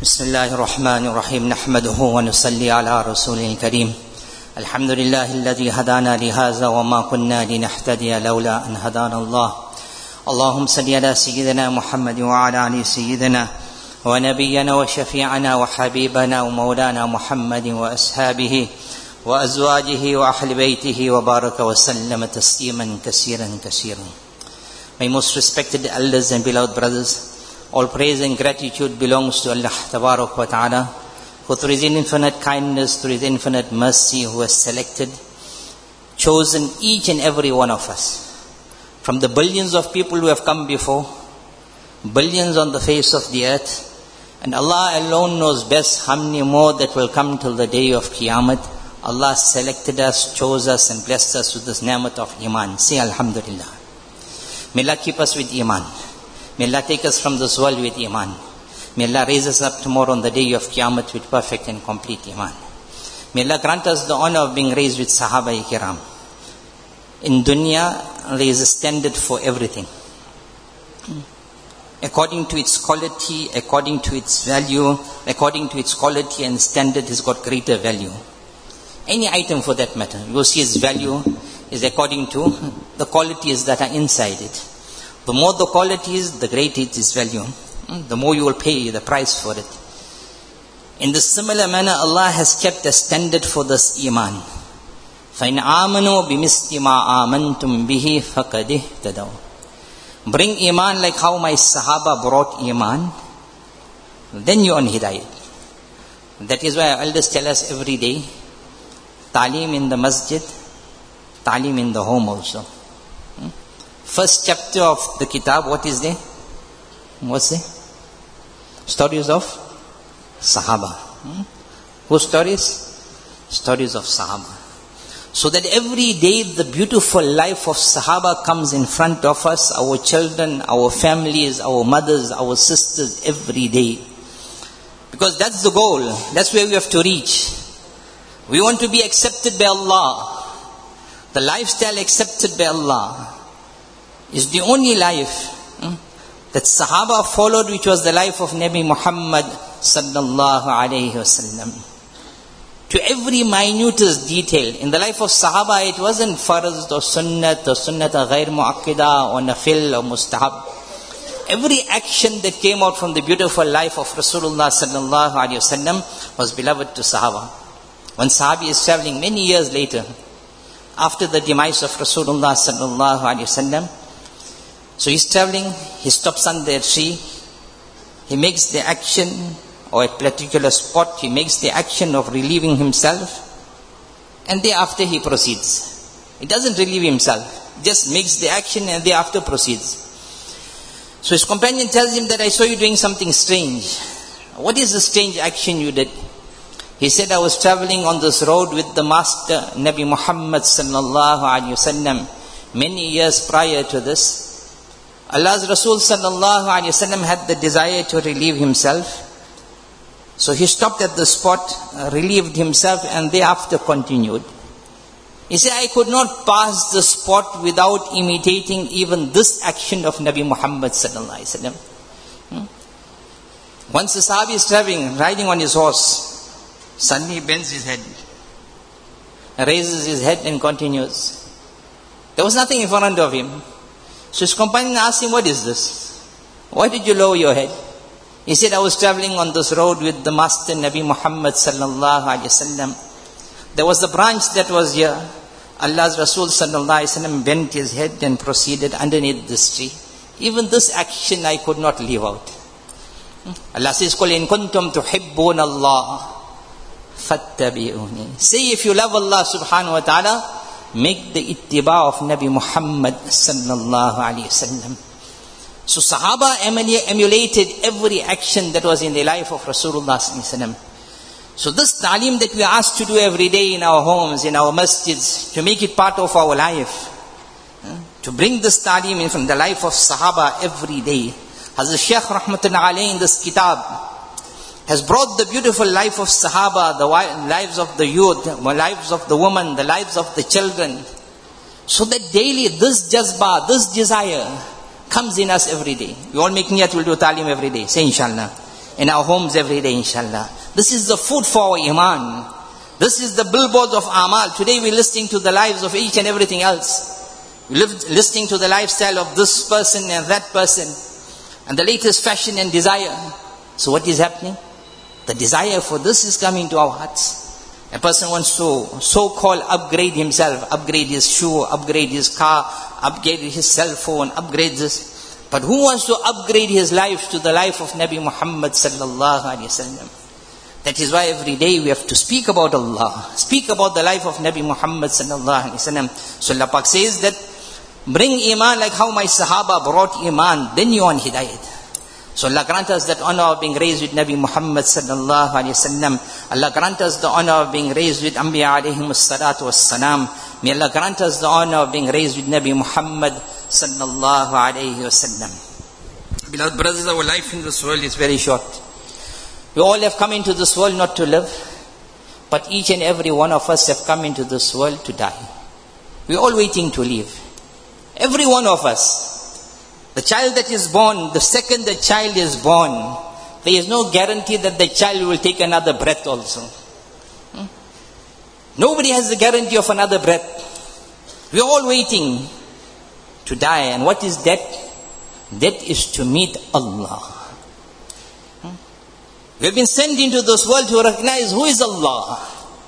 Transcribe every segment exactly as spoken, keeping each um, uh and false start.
بسم الله الرحمن الرحيم نحمده ونصلي على رسوله الكريم الحمد لله الذي هدانا لهذا وما كنا لنهتدي لولا أن هدانا الله اللهم صل على سيدنا محمد وعلى آل سيدنا ونبينا وشفيعنا وحبيبنا ومولانا محمد وأصحابه وأزواجه وأهل بيته وبارك وسلم تسليما كثيرا كثيرا. My most respected elders and beloved brothers, all praise and gratitude belongs to Allah Tabarak wa Ta'ala, who through His infinite kindness, through His infinite mercy, who has selected, chosen each and every one of us. From the billions of people who have come before, billions on the face of the earth, and Allah alone knows best how many more that will come till the day of Qiyamah. Allah selected us, chose us and blessed us with this ni'mat of Iman. Say Alhamdulillah. May Allah keep us with Iman. May Allah take us from this world with Iman. May Allah raise us up tomorrow on the day of Qiyamah with perfect and complete Iman. May Allah grant us the honor of being raised with Sahaba-i Kiram. In dunya, there is a standard for everything. According to its quality, according to its value, according to its quality and standard, has got greater value. Any item for that matter, you will see its value is according to the qualities that are inside it. The more the quality is, the greater its value. The more you will pay the price for it. In the similar manner, Allah has kept a standard for this Iman. فَإِنْ آمَنُوا بِمِثْلِ مَا آمَنْتُمْ بِهِ فَقَدِ اهْتَدَوْا. Bring Iman like how my Sahaba brought Iman, then you are on Hidayat. That is why our elders tell us every day, Talim in the masjid, Talim in the home also. First chapter of the kitab, what is there? What's there? Stories of Sahaba. Hmm? Whose stories? Stories of Sahaba. So that every day the beautiful life of Sahaba comes in front of us, our children, our families, our mothers, our sisters, every day. Because that's the goal. That's where we have to reach. We want to be accepted by Allah. The lifestyle accepted by Allah is the only life hmm, that Sahaba followed, which was the life of Nabi Muhammad sallallahu alayhi wasallam. To every minutest detail in the life of Sahaba, it wasn't farz or sunnat or sunnat or ghair mu'akkida or nafil or mustahab. Every action that came out from the beautiful life of Rasulullah sallallahu alayhi wasallam was beloved to Sahaba. When Sahabi is traveling many years later, after the demise of Rasulullah sallallahu alayhi wasallam, so he's traveling, he stops under a tree, he makes the action, or at a particular spot, he makes the action of relieving himself, and thereafter he proceeds. He doesn't relieve himself, just makes the action and thereafter proceeds. So his companion tells him that I saw you doing something strange. What is the strange action you did? He said, I was traveling on this road with the Master, Nabi Muhammad sallallahu alayhi wasallam, many years prior to this. Allah's Rasul sallallahu alayhi wasallam had the desire to relieve himself. So he stopped at the spot, relieved himself, and thereafter continued. He said, I could not pass the spot without imitating even this action of Nabi Muhammad sallallahu alayhi wasallam. Hmm? Once the Sahabi is traveling, riding on his horse, suddenly he bends his head, raises his head and continues. There was nothing in front of him. So his companion asked him, what is this? Why did you lower your head? He said, I was traveling on this road with the Master Nabi Muhammad sallallahu alayhi wasallam. There was a branch that was here. Allah's Rasul sallallahu alayhi wasallam bent his head and proceeded underneath this tree. Even this action I could not leave out. Allah says, قُلْ إِن كُنْتُمْ تُحِبُّونَ اللَّهِ فَاتَّبِعُونِي. Say if you love Allah subhanahu wa ta'ala, make the ittiba of Nabi Muhammad sallallahu alayhi wasallam. So Sahaba emulated every action that was in the life of Rasulullah sallallahu alayhi wasallam. So this ta'lim that we are asked to do every day in our homes, in our masjids, to make it part of our life, to bring this ta'lim in from the life of Sahaba every day. Hazrat Shaykh Rahmatullah alayhi in this kitab has brought the beautiful life of Sahaba, the lives of the youth, the lives of the women, the lives of the children. So that daily this jazba, this desire comes in us every day. We all make niyat, we'll do ta'lim every day. Say inshallah. in our homes every day, inshallah. This is the food for our iman. This is the billboards of amal. Today we're listening to the lives of each and everything else. We're listening to the lifestyle of this person and that person, and the latest fashion and desire. So what is happening? The desire for this is coming to our hearts. A person wants to so-called upgrade himself, upgrade his shoe, upgrade his car, upgrade his cell phone, upgrade this. But who wants to upgrade his life to the life of Nabi Muhammad sallallahu alaihi wasallam? That is why every day we have to speak about Allah, speak about the life of Nabi Muhammad sallallahu alaihi wasallam. So Allah Pak says that, bring iman like how my Sahaba brought iman, then you on hidayat. So Allah grant us that honor of being raised with Nabi Muhammad sallallahu alaihi wasallam. Allah grant us the honor of being raised with Anbiya alayhim as-salatu was-salam. May Allah grant us the honor of being raised with Nabi Muhammad sallallahu alaihi wasallam. Beloved brothers, our life in this world is very short. We all have come into this world not to live, but each and every one of us have come into this world to die. We are all waiting to leave. Every one of us. The child that is born, the second the child is born, there is no guarantee that the child will take another breath also. Hmm? Nobody has the guarantee of another breath. We are all waiting to die. And what is death? Death is to meet Allah. Hmm? We have been sent into this world to recognize who is Allah.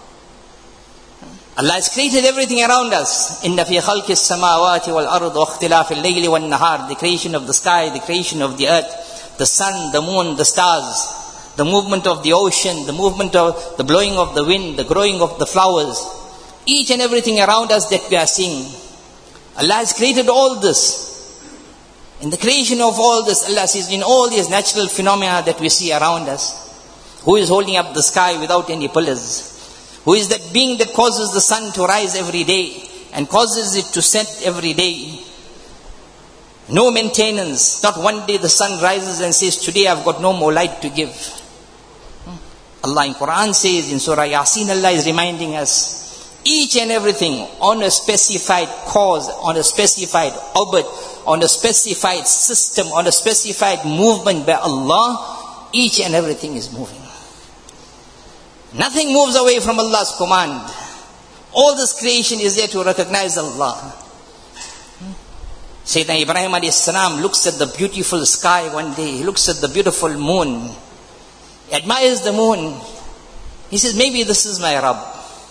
Allah has created everything around us. Inna fi khalqis samawati wal ard wa ikhtilafil layli wan nahar. The creation of the sky, the creation of the earth, the sun, the moon, the stars, the movement of the ocean, the movement of the blowing of the wind, the growing of the flowers. Each and everything around us that we are seeing. Allah has created all this. In the creation of all this, Allah says, in all these natural phenomena that we see around us, who is holding up the sky without any pillars? Who is that being that causes the sun to rise every day and causes it to set every day? No maintenance. Not one day the sun rises and says, today I've got no more light to give. Allah in Quran says, in Surah Yasin, Allah is reminding us, each and everything on a specified cause, on a specified orbit, on a specified system, on a specified movement by Allah, each and everything is moving. Nothing moves away from Allah's command. All this creation is there to recognize Allah. Sayyidina Ibrahim alayhi salam looks at the beautiful sky one day. He looks at the beautiful moon. He admires the moon. He says, maybe this is my Rabb.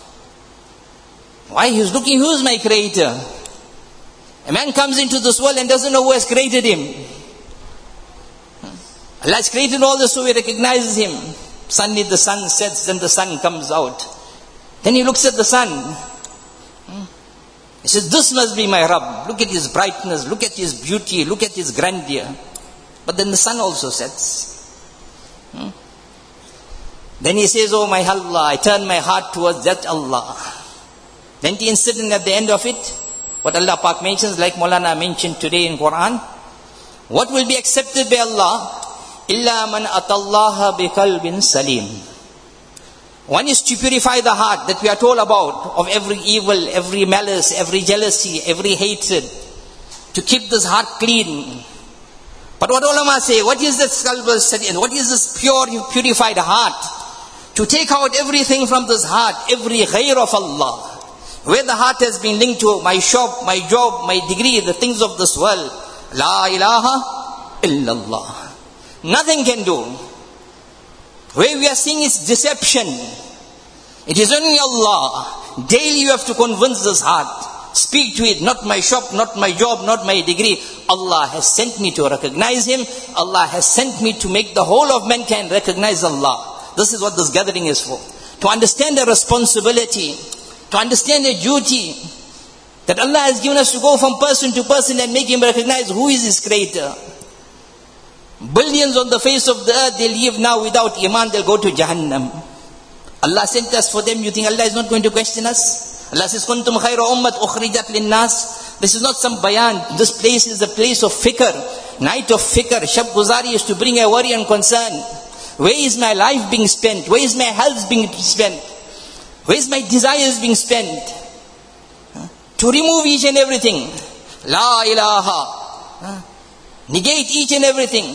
Why? He's looking, who is my creator? A man comes into this world and doesn't know who has created him. Allah has created all this so he recognizes him. Suddenly the sun sets, then the sun comes out. Then he looks at the sun. He says, this must be my Rabb. Look at his brightness, look at his beauty, look at his grandeur. But then the sun also sets. Then he says, oh my Allah, I turn my heart towards that Allah. Then the incident at the end of it, what Allah Pak mentions, like Maulana mentioned today in Quran, what will be accepted by Allah? Illa man atallaha biqalbin salim. One is to purify the heart that we are told about, of every evil, every malice, every jealousy, every hatred. To keep this heart clean. But what ulama say, what is this qalb salim? What is this pure, purified heart? To take out everything from this heart, every ghair of Allah. Where the heart has been linked to my shop, my job, my degree, the things of this world. La ilaha illallah. Nothing can do. Where we are seeing is deception. It is only Allah. Daily you have to convince this heart. Speak to it, not my shop, not my job, not my degree. Allah has sent me to recognize Him. Allah has sent me to make the whole of mankind recognize Allah. This is what this gathering is for. To understand the responsibility, to understand the duty that Allah has given us to go from person to person and make him recognize who is his creator. Billions on the face of the earth, they live now without iman, they'll go to Jahannam. Allah sent us for them. You think Allah is not going to question us? Allah says, Kuntum khayra ummat ukhrijat linnas. This is not some bayan. This place is a place of fikr. Night of fikr. Shab Guzari is to bring a worry and concern. Where is my life being spent? Where is my health being spent? Where is my desires being spent? Huh? To remove each and everything. La ilaha. Huh? Negate each and everything.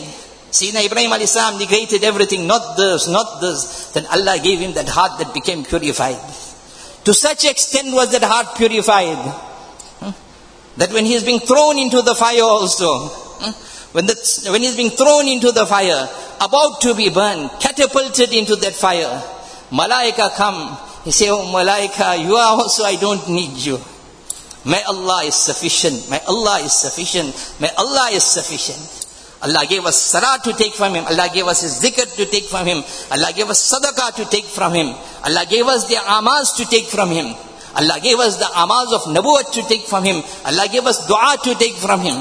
Sayyidina Ibrahim alayhi salam negated everything, not this, not this. Then Allah gave him that heart that became purified. To such extent was that heart purified, that when he is being thrown into the fire also, when, the, when he is being thrown into the fire, about to be burned, catapulted into that fire, Malaika come. He say, oh Malaika, you are also, I don't need you. My Allah is sufficient. My Allah is sufficient. My Allah is sufficient. Allah gave us salah to take from him. Allah gave us his zikr to take from him. Allah gave us sadaqah to take from him. Allah gave us the amaz to take from him. Allah gave us the amaz of nabuwat to take from him. Allah gave us dua to take from him.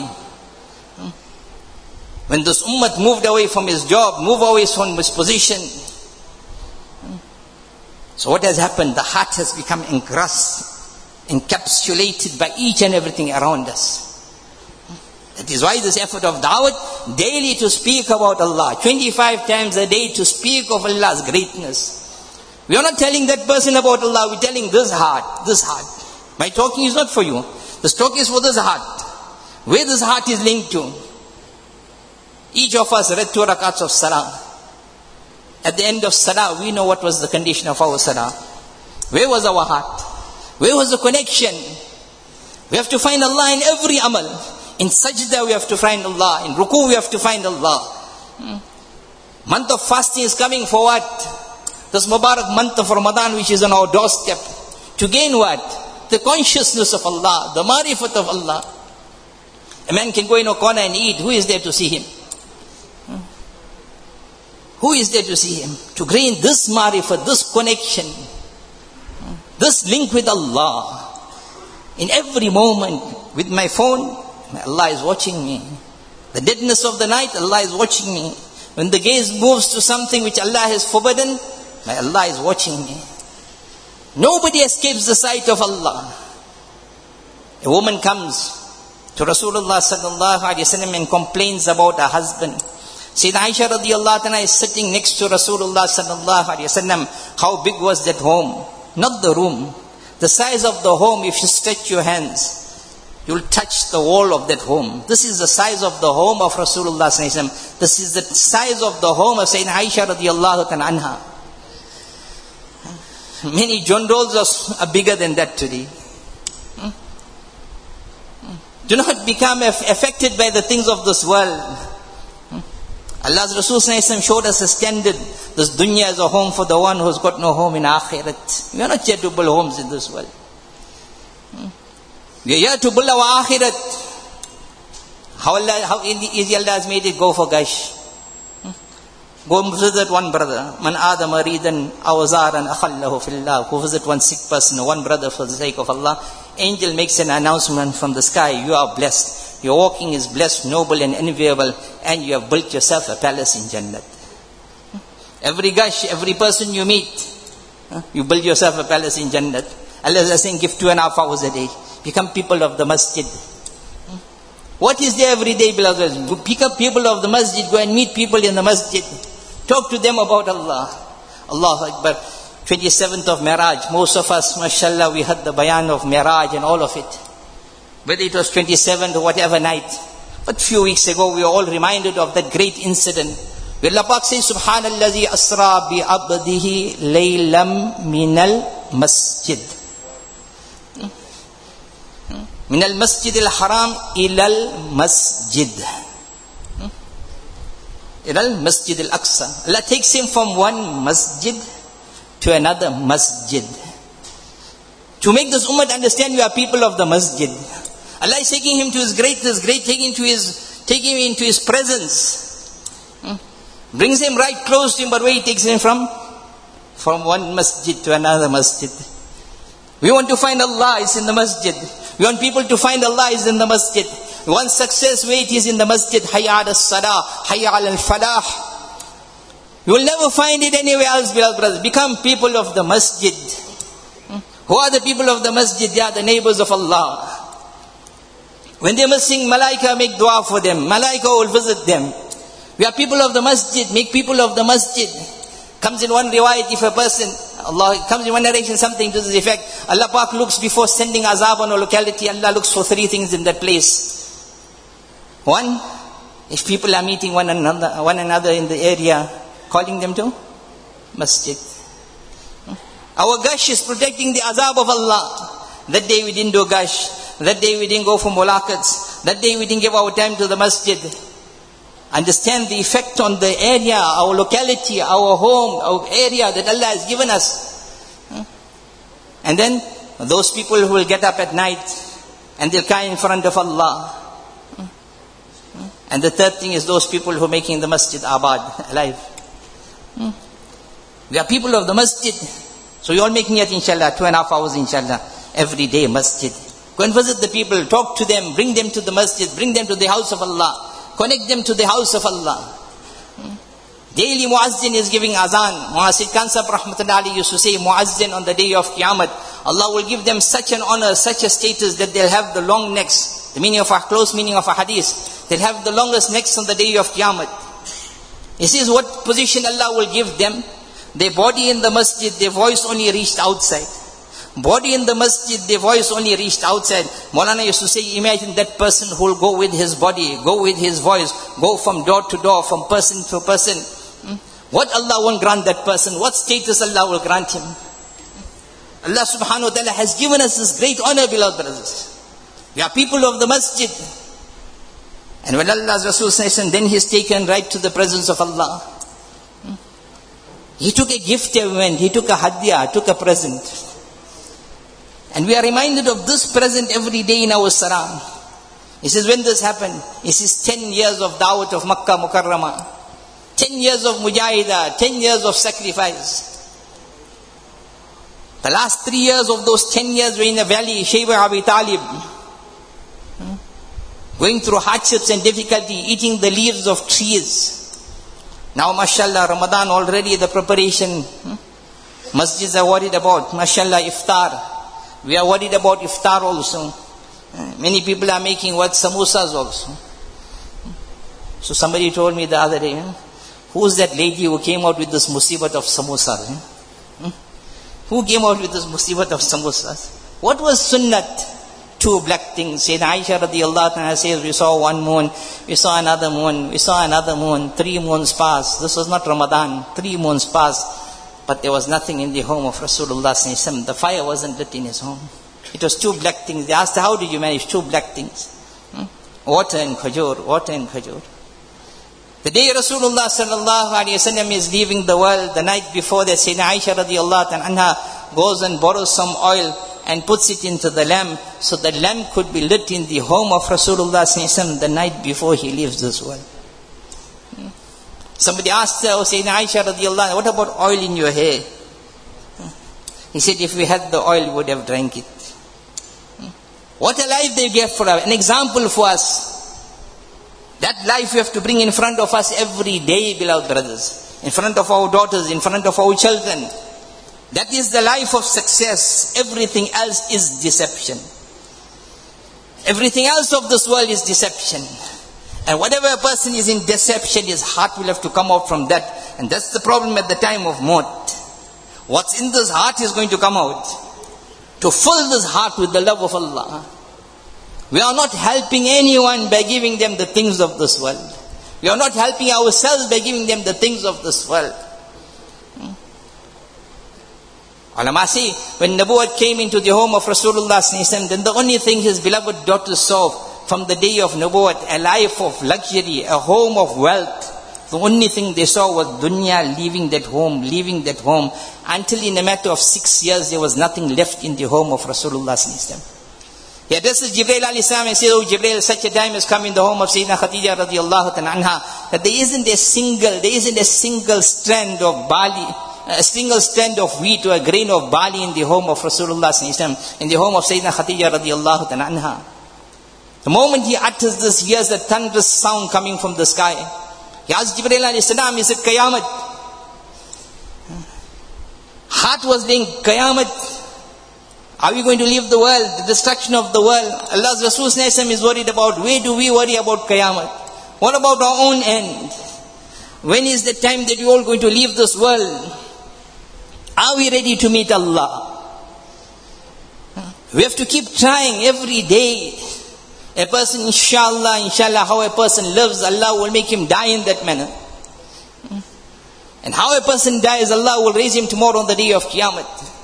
When this ummah moved away from his job, moved away from his position, so what has happened? The heart has become engrossed, encapsulated by each and everything around us. That is why this effort of da'wat, daily to speak about Allah, twenty-five times a day to speak of Allah's greatness. We are not telling that person about Allah, we are telling this heart, this heart. My talking is not for you. This talk is for this heart. Where this heart is linked to. Each of us read two rakats of salah. At the end of salah, we know what was the condition of our salah. Where was our heart? Where was the connection? We have to find Allah in every amal. In sajda we have to find Allah. In ruku we have to find Allah. Hmm. Month of fasting is coming for what? This Mubarak month of Ramadan which is on our doorstep. To gain what? The consciousness of Allah. The marifat of Allah. A man can go in a corner and eat. Who is there to see him? Hmm. Who is there to see him? To gain this marifat, this connection. Hmm. This link with Allah. In every moment. With my phone, Allah is watching me. The deadness of the night, Allah is watching me. When the gaze moves to something which Allah has forbidden, my Allah is watching me. Nobody escapes the sight of Allah. A woman comes to Rasulullah sallallahu alaihi wasallam and complains about her husband. Sayyidina Aisha radiyallahu anha is sitting next to Rasulullah sallallahu alaihi wasallam. How big was that home? Not the room. The size of the home, if you stretch your hands, you'll touch the wall of that home. This is the size of the home of Rasulullah sallallahu alaihi wasallam. This is the size of the home of Sayyidina Aisha radiyallahu anha. Many jondals are bigger than that today. Do not become affected by the things of this world. Allah's Rasul sallallahu alaihi wasallam showed us a standard. This dunya is a home for the one who's got no home in akhirat. We are not here to build homes in this world. We are here to build our akhirat. How, Allah, how easy Allah has made it. Go for gash. Go visit one brother. Man adam aridan awazaran akhallahu fillah. Go visit one sick person, one brother for the sake of Allah. Angel makes an announcement from the sky. You are blessed. Your walking is blessed, noble and enviable. And you have built yourself a palace in Jannat. Every gash, every person you meet, you build yourself a palace in Jannat. Allah is saying give two and a half hours a day. Become people of the masjid. What is there every day, beloved? Pick up people of the masjid. Go and meet people in the masjid. Talk to them about Allah. Allahu Akbar. twenty-seventh of Miraj. Most of us, mashallah, we heard the bayan of Miraj and all of it. Whether it was twenty-seventh or whatever night. But few weeks ago, we were all reminded of that great incident. Where Allah Pak says, Subhanallazi asra bi abdihi laylam minal masjid. Min al-masjid al-haram ilal masjid. Ilal masjid al-aqsa. Allah takes him from one masjid to another masjid. To make this ummah understand we are people of the masjid. Allah is taking him to his greatness, great, taking to his, taking him into his presence. Brings him right close to him, but where he takes him from? From one masjid to another masjid. We want to find Allah, it's in the masjid. We want people to find Allah is in the masjid. We want success where it is in the masjid. Hayya ala salah, hayya ala al-falah. You will never find it anywhere else, beloved brothers. Become people of the masjid. Who are the people of the masjid? They are the neighbors of Allah. When they must sing, Malaika make dua for them. Malaika will visit them. We are people of the masjid. Make people of the masjid. Comes in one riwayat, if a person, Allah, comes in one narration, something to this effect. Allah Pak looks before sending azab on a locality. Allah looks for three things in that place. One, If people are meeting one another, one another in the area, calling them to masjid. Our gush is protecting the azab of Allah. That day we didn't do gush. That day we didn't go for mulaqats. That day we didn't give our time to the masjid. Understand the effect on the area, our locality, our home, our area that Allah has given us. And then those people who will get up at night and they'll cry in front of Allah. And the third thing is those people who are making the masjid abad, alive. We are people of the masjid. So you all making it inshallah, two and a half hours inshallah, every day masjid. Go and visit the people, talk to them, bring them to the masjid, bring them to the house of Allah. Connect them to the house of Allah. Daily Muazzin is giving azan. Muazzin Kansab Rahmatullahi used to say, Muazzin on the day of Qiyamah, Allah will give them such an honor, such a status that they'll have the long necks. The meaning of a close meaning of a hadith. They'll have the longest necks on the day of Qiyamah. He says what position Allah will give them. Their body in the masjid, their voice only reached outside. Body in the masjid, their voice only reached outside. Maulana used to say, imagine that person who will go with his body, go with his voice, go from door to door, from person to person. Hmm? What Allah won't grant that person? What status Allah will grant him? Allah subhanahu wa ta'ala has given us this great honor, beloved brothers. We are people of the masjid. And when Allah's Rasul says, and then he is taken right to the presence of Allah. Hmm? He took a gift event, he took a hadiyah, took a present. And we are reminded of this present every day in our salam. He says, when this happened? He says, ten years of da'wat of Makkah Mukarramah. Ten years of mujahidah, ten years of sacrifice. The last three years of those ten years were in the valley, Shayba Abi Talib. Hmm? Going through hardships and difficulty, eating the leaves of trees. Now, mashallah, Ramadan already the preparation. Hmm? Masjids are worried about, mashallah, iftar. We are worried about iftar also. Many people are making what? Samosas also. So somebody told me the other day, who's that lady who came out with this musibat of samosas? Who came out with this musibat of samosas? What was sunnat? Two black things. Sayyidina Aisha radiallahu anha says, we saw one moon, we saw another moon, we saw another moon, three moons passed. This was not Ramadan, three moons passed. But there was nothing in the home of Rasulullah sallallahu alaihi wasallam. The fire wasn't lit in his home. It was two black things. They asked, how did you manage two black things? Hmm? Water and khajur, water and khajur. The day Rasulullah sallallahu alaihi wasallam is leaving the world, the night before that, Sayyidina Aisha radiallahu anha goes and borrows some oil and puts it into the lamp, so the lamp could be lit in the home of Rasulullah sallallahu alaihi wasallam the night before he leaves this world. Somebody asked her, oh Sayyidina Aisha radiallahu anha, what about oil in your hair? He said, if we had the oil, we would have drank it. What a life they gave for us, an example for us. That life we have to bring in front of us every day, beloved brothers. In front of our daughters, in front of our children. That is the life of success. Everything else is deception. Everything else of this world is deception. And whatever a person is in deception, his heart will have to come out from that. And that's the problem at the time of maut. What's in this heart is going to come out. To fill this heart with the love of Allah. We are not helping anyone by giving them the things of this world. We are not helping ourselves by giving them the things of this world. Hmm? Ulama say, when Nabuwwat came into the home of Rasulullah sallallahu alaihi wasallam, then the only thing his beloved daughter saw from the day of Nabuwwat, a life of luxury, a home of wealth. The only thing they saw was dunya, leaving that home, leaving that home. Until in a matter of six years, there was nothing left in the home of Rasulullah sallallahu alaihi wasallam. He addresses Jibreel alayhi salam and says, oh Jibreel, such a time has come in the home of Sayyidina Khadija radiallahu anha, that there isn't a single, there isn't a single strand of barley, a single strand of wheat or a grain of barley in the home of Rasulullah sallallahu alaihi wasallam, in the home of Sayyidina Khadija radiallahu anha. The moment he utters this, he hears a thunderous sound coming from the sky. He asked Jibreel alayhi salam, is it Qayamat? Heart was saying, Qayamat. Are we going to leave the world? The destruction of the world. Allah's Rasul is worried about. Where do we worry about Qayamat? What about our own end? When is the time that we are all going to leave this world? Are we ready to meet Allah? We have to keep trying every day. A person, inshallah, inshallah, how a person lives, Allah will make him die in that manner. And how a person dies, Allah will raise him tomorrow on the day of Qiyamah.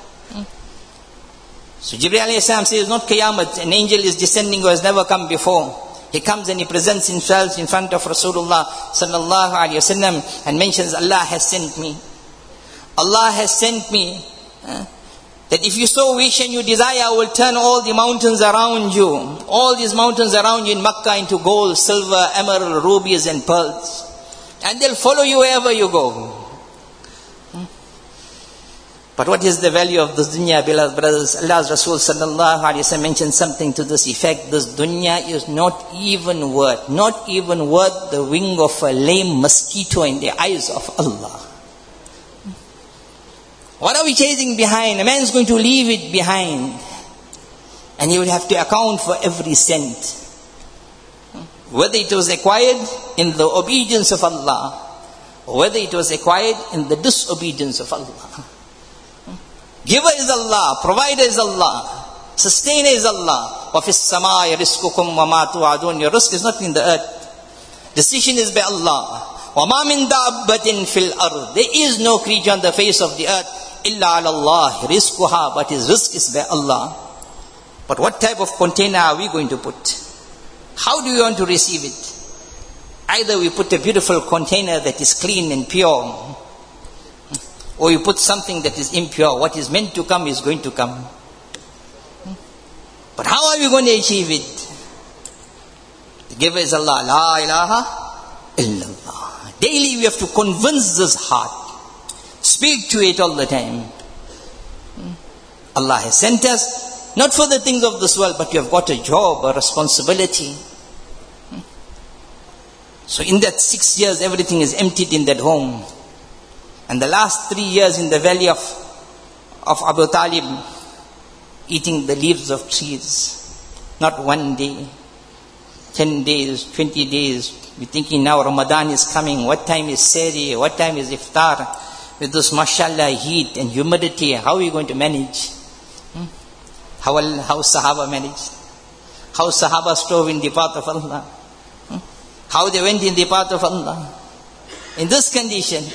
So Jibreel alayhi salam says, not Qiyamah, an angel is descending who has never come before. He comes and he presents himself in front of Rasulullah sallallahu alayhi wasallam and mentions, Allah has sent me. Allah has sent me. Uh, that if you so wish and you desire, I will turn all the mountains around you, all these mountains around you in Makkah into gold, silver, emerald, rubies and pearls. And they'll follow you wherever you go. But what is the value of this dunya, beloved brothers? Allah's Rasul sallallahu alayhi wa sallam mentioned something to this effect. This dunya is not even worth, not even worth the wing of a lame mosquito in the eyes of Allah. What are we chasing behind? A man is going to leave it behind. And he will have to account for every cent. Whether it was acquired in the obedience of Allah, or whether it was acquired in the disobedience of Allah. Giver is Allah, provider is Allah, sustainer is Allah. وَفِي السَّمَاءِ رِزْقُكُمْ وَمَا تُوعَدُونَ. Your risk is not in the earth. Decision is by Allah. وَمَا مِن دَابَّةٍ فِي الْأَرْضِ. There is no creature on the face of the earth إِلَّا عَلَى اللَّهِ رِزْقُهَا. But his risk is by Allah. But what type of container are we going to put? How do we want to receive it? Either we put a beautiful container that is clean and pure, or you put something that is impure. What is meant to come is going to come. But how are we going to achieve it? The giver is Allah. La ilaha illallah. Daily we have to convince this heart. Speak to it all the time. Allah has sent us, not for the things of this world, but you have got a job, a responsibility. So in that six years, everything is emptied in that home. And the last three years in the valley of, of Abu Talib, eating the leaves of trees. Not one day, ten days, twenty days. We're thinking now Ramadan is coming. What time is Sehri? What time is Iftar? With this mashallah heat and humidity, how are we going to manage? Hmm? How, how Sahaba managed? How Sahaba strove in the path of Allah? Hmm? How they went in the path of Allah? In this condition,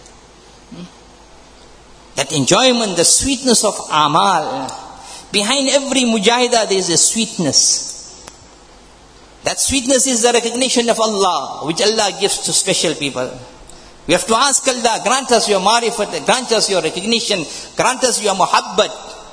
that enjoyment, the sweetness of amal. Behind every mujahidah there is a sweetness. That sweetness is the recognition of Allah, which Allah gives to special people. We have to ask Allah, grant us your marifat, grant us your recognition, grant us your muhabbat.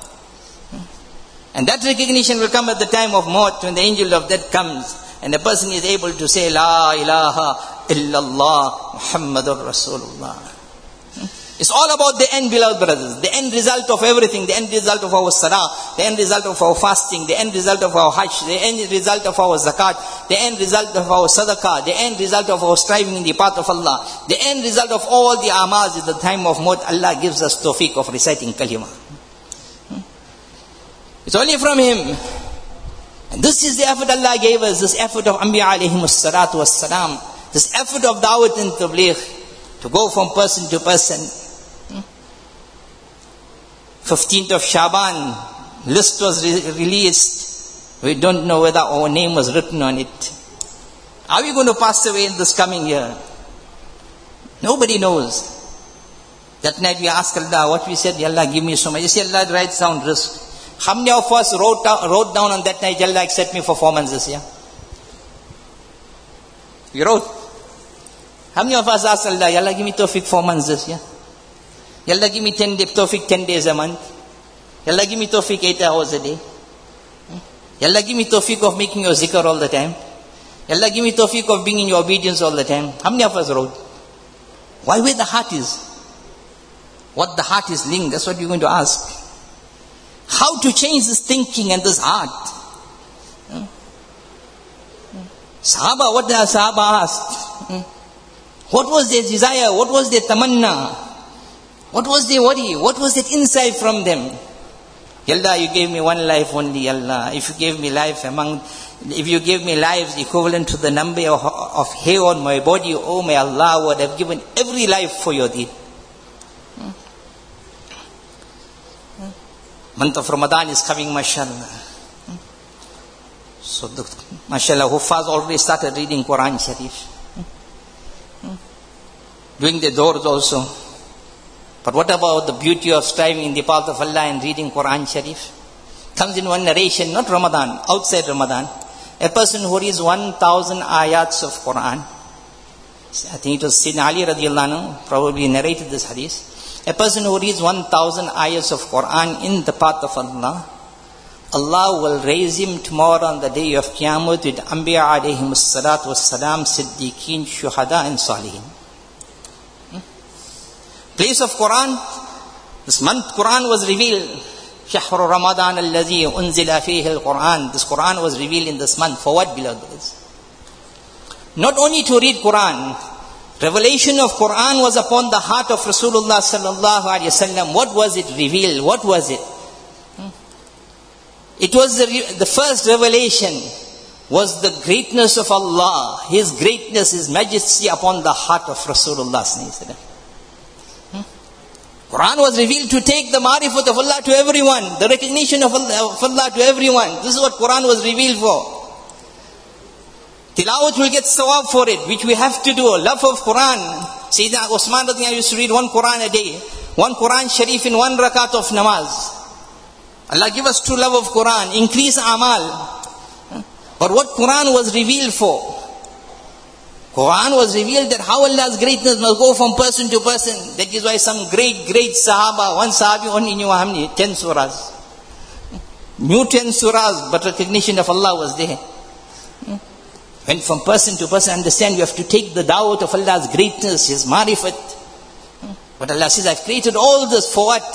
And that recognition will come at the time of maut, when the angel of death comes, and the person is able to say, La ilaha illallah Muhammadur Rasulullah. It's all about the end, beloved brothers. The end result of everything. The end result of our salah. The end result of our fasting. The end result of our hajj. The end result of our zakat. The end result of our sadaqah. The end result of our striving in the path of Allah. The end result of all the amals at the time of maut. Allah gives us tawfiq of reciting kalima. It's only from Him. And this is the effort Allah gave us. This effort of Anbiya alayhimus salatu was salam. This effort of da'wat and tabligh. To go from person to person. fifteenth of Shaban, list was re- released. We don't know whether our name was written on it. Are we going to pass away in this coming year? Nobody knows. That night we asked Allah, what we said, Allah give me so much. You say, Allah writes down risk. How many of us wrote down, wrote down on that night, Allah accept me for four months this year? We wrote. How many of us asked Allah, Allah give me tawfiq four months this year? Allah give me ten day, tawfiq ten days a month. Allah give me tawfiq eight hours a day. Allah give me tawfiq of making your zikr all the time. Allah give me tawfiq of being in your obedience all the time. How many of us wrote? Why where the heart is? What the heart is linked, that's what you're going to ask. How to change this thinking and this heart? Hmm? Sahaba, what the Sahaba asked? Hmm? What was their desire? What was their tamanna? What was their worry? What was that insight from them? Allah, you gave me one life only, Allah. If you gave me life among, if you gave me lives equivalent to the number of, of hair on my body, oh my Allah, would have given every life for your deed. Hmm? Hmm? Month of Ramadan is coming, mashallah. Hmm? So the, mashallah, Huffaz already started reading Quran Sharif. Doing the doors also. But what about the beauty of striving in the path of Allah and reading Quran Sharif? Comes in one narration, not Ramadan, outside Ramadan. A person who reads one thousand ayats of Quran. I think it was Sayyidina Ali radiallahu anhu probably narrated this hadith. A person who reads one thousand ayats of Quran in the path of Allah, Allah will raise him tomorrow on the day of Qiyamah with Anbiya alayhimus salatu wassalam, Siddiqeen, Shuhada and Salihin. Place of Quran, this month Quran was revealed. Shahru Ramadan alladhi unzila fihi al-Quran. This Quran was revealed in this month. For what, beloved brothers? Not only to read Quran, revelation of Quran was upon the heart of Rasulullah sallallahu alaihi wasallam. What was it revealed? What was it? It was the, the first revelation was the greatness of Allah, His greatness, His majesty upon the heart of Rasulullah sallallahu alaihi wasallam. Quran was revealed to take the marifat of Allah to everyone, the recognition of Allah, of Allah to everyone. This is what Quran was revealed for. Tilawat will get sawab for it, which we have to do. Love of Quran. Sayyidina Usman radhiyallahu anhu used to read one Quran a day, one Quran Sharif in one rakat of namaz. Allah give us true love of Quran, increase amal. But what Quran was revealed for? Quran was revealed that how Allah's greatness must go from person to person. That is why some great, great Sahaba, one Sahabi only knew how many? Ten surahs. Knew ten surahs, but recognition of Allah was there. Went from person to person, understand, you have to take the da'wat of Allah's greatness, His marifat. But Allah says, I've created all this for what?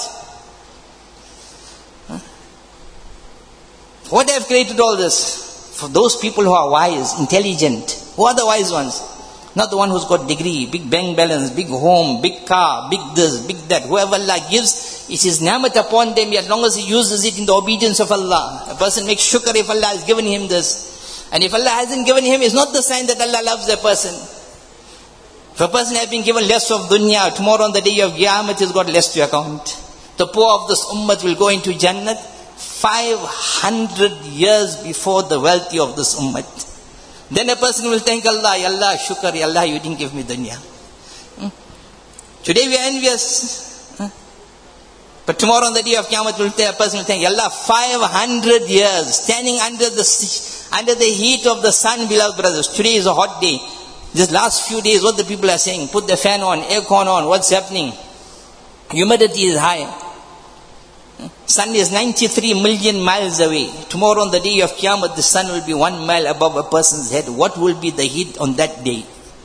For what I've created all this? For those people who are wise, intelligent. Who are the wise ones? Not the one who's got degree, big bank balance, big home, big car, big this, big that. Whoever Allah gives, it is ni'mat upon them as long as he uses it in the obedience of Allah. A person makes shukr if Allah has given him this. And if Allah hasn't given him, it's not the sign that Allah loves the person. If a person has been given less of dunya, tomorrow on the day of Qiyamah, he's got less to account. The poor of this ummah will go into Jannat five hundred years before the wealthy of this ummah. Then a person will thank Allah, Ya Allah, shukr, Ya Allah, you didn't give me dunya. Hmm? Today we are envious. Huh? But tomorrow on the day of Qiyamah, a person will thank, Ya Allah, five hundred years, standing under the under the heat of the sun, beloved brothers. Today is a hot day. This last few days, what the people are saying, put the fan on, aircon on, what's happening? Humidity is high. Sun is ninety-three million miles away. Tomorrow on the day of Qiyamah, the sun will be one mile above a person's head. What will be the heat on that day?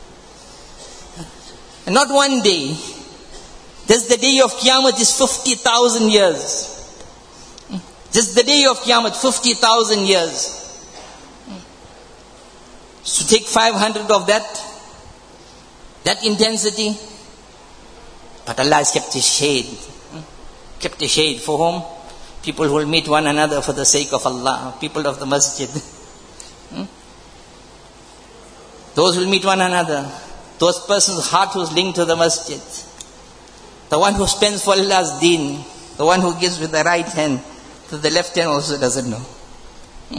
And not one day. Just the day of Qiyamah is fifty thousand years. Just the day of Qiyamah, fifty thousand years. So take five hundred of that, that intensity. But Allah has kept His shade. Kept a shade for whom? People who will meet one another for the sake of Allah. People of the masjid. Hmm? Those who will meet one another. Those persons' heart who's linked to the masjid. The one who spends for Allah's deen. The one who gives with the right hand. To the left hand also doesn't know. Hmm?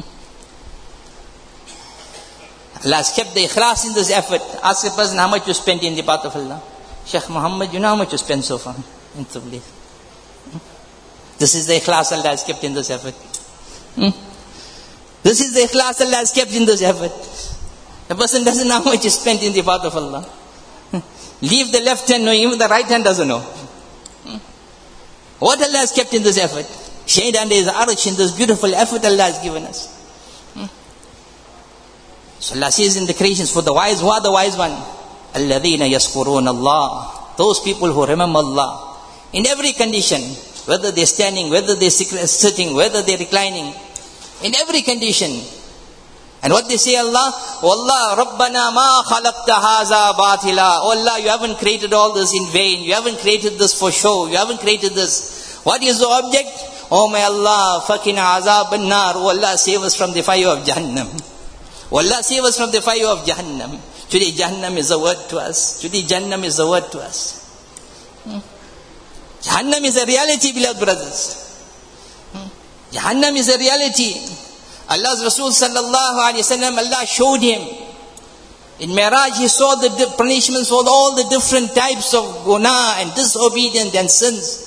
Allah has kept the ikhlas in this effort. Ask a person how much you spent in the path of Allah. Sheikh Muhammad, you know how much you spent so far in Tabligh? This is the ikhlas Allah has kept in this effort. Hmm? This is the ikhlas Allah has kept in this effort. The person doesn't know how much is spent in the path of Allah. Leave the left hand knowing, even the right hand doesn't know. Hmm? What Allah has kept in this effort? Shade under His arch in this beautiful effort Allah has given us. Hmm? So Allah says in the creations, for the wise, who are the wise one? الَّذِينَ يَذْكُرُونَ اللَّهِ. Those people who remember Allah. In every condition. Whether they're standing, whether they're sitting, whether they're reclining. In every condition. And what they say, Allah, oh Allah, Rabbana ma khalaqta haza batila. Oh Allah, you haven't created all this in vain. You haven't created this for show. You haven't created this. What is the object? Oh my Allah, fakina azab an-nar. Oh Allah, save us from the fire of Jahannam. Oh Allah, save us from the fire of Jahannam. Today Jahannam is a word to us. Today Jahannam is a word to us. Hmm? Jahannam is a reality, beloved brothers. Hmm? Jahannam is a reality. Allah's Rasul sallallahu alayhi wa sallam, Allah showed him. In Miraj, he saw the di- punishments for all the different types of guna and disobedience and sins.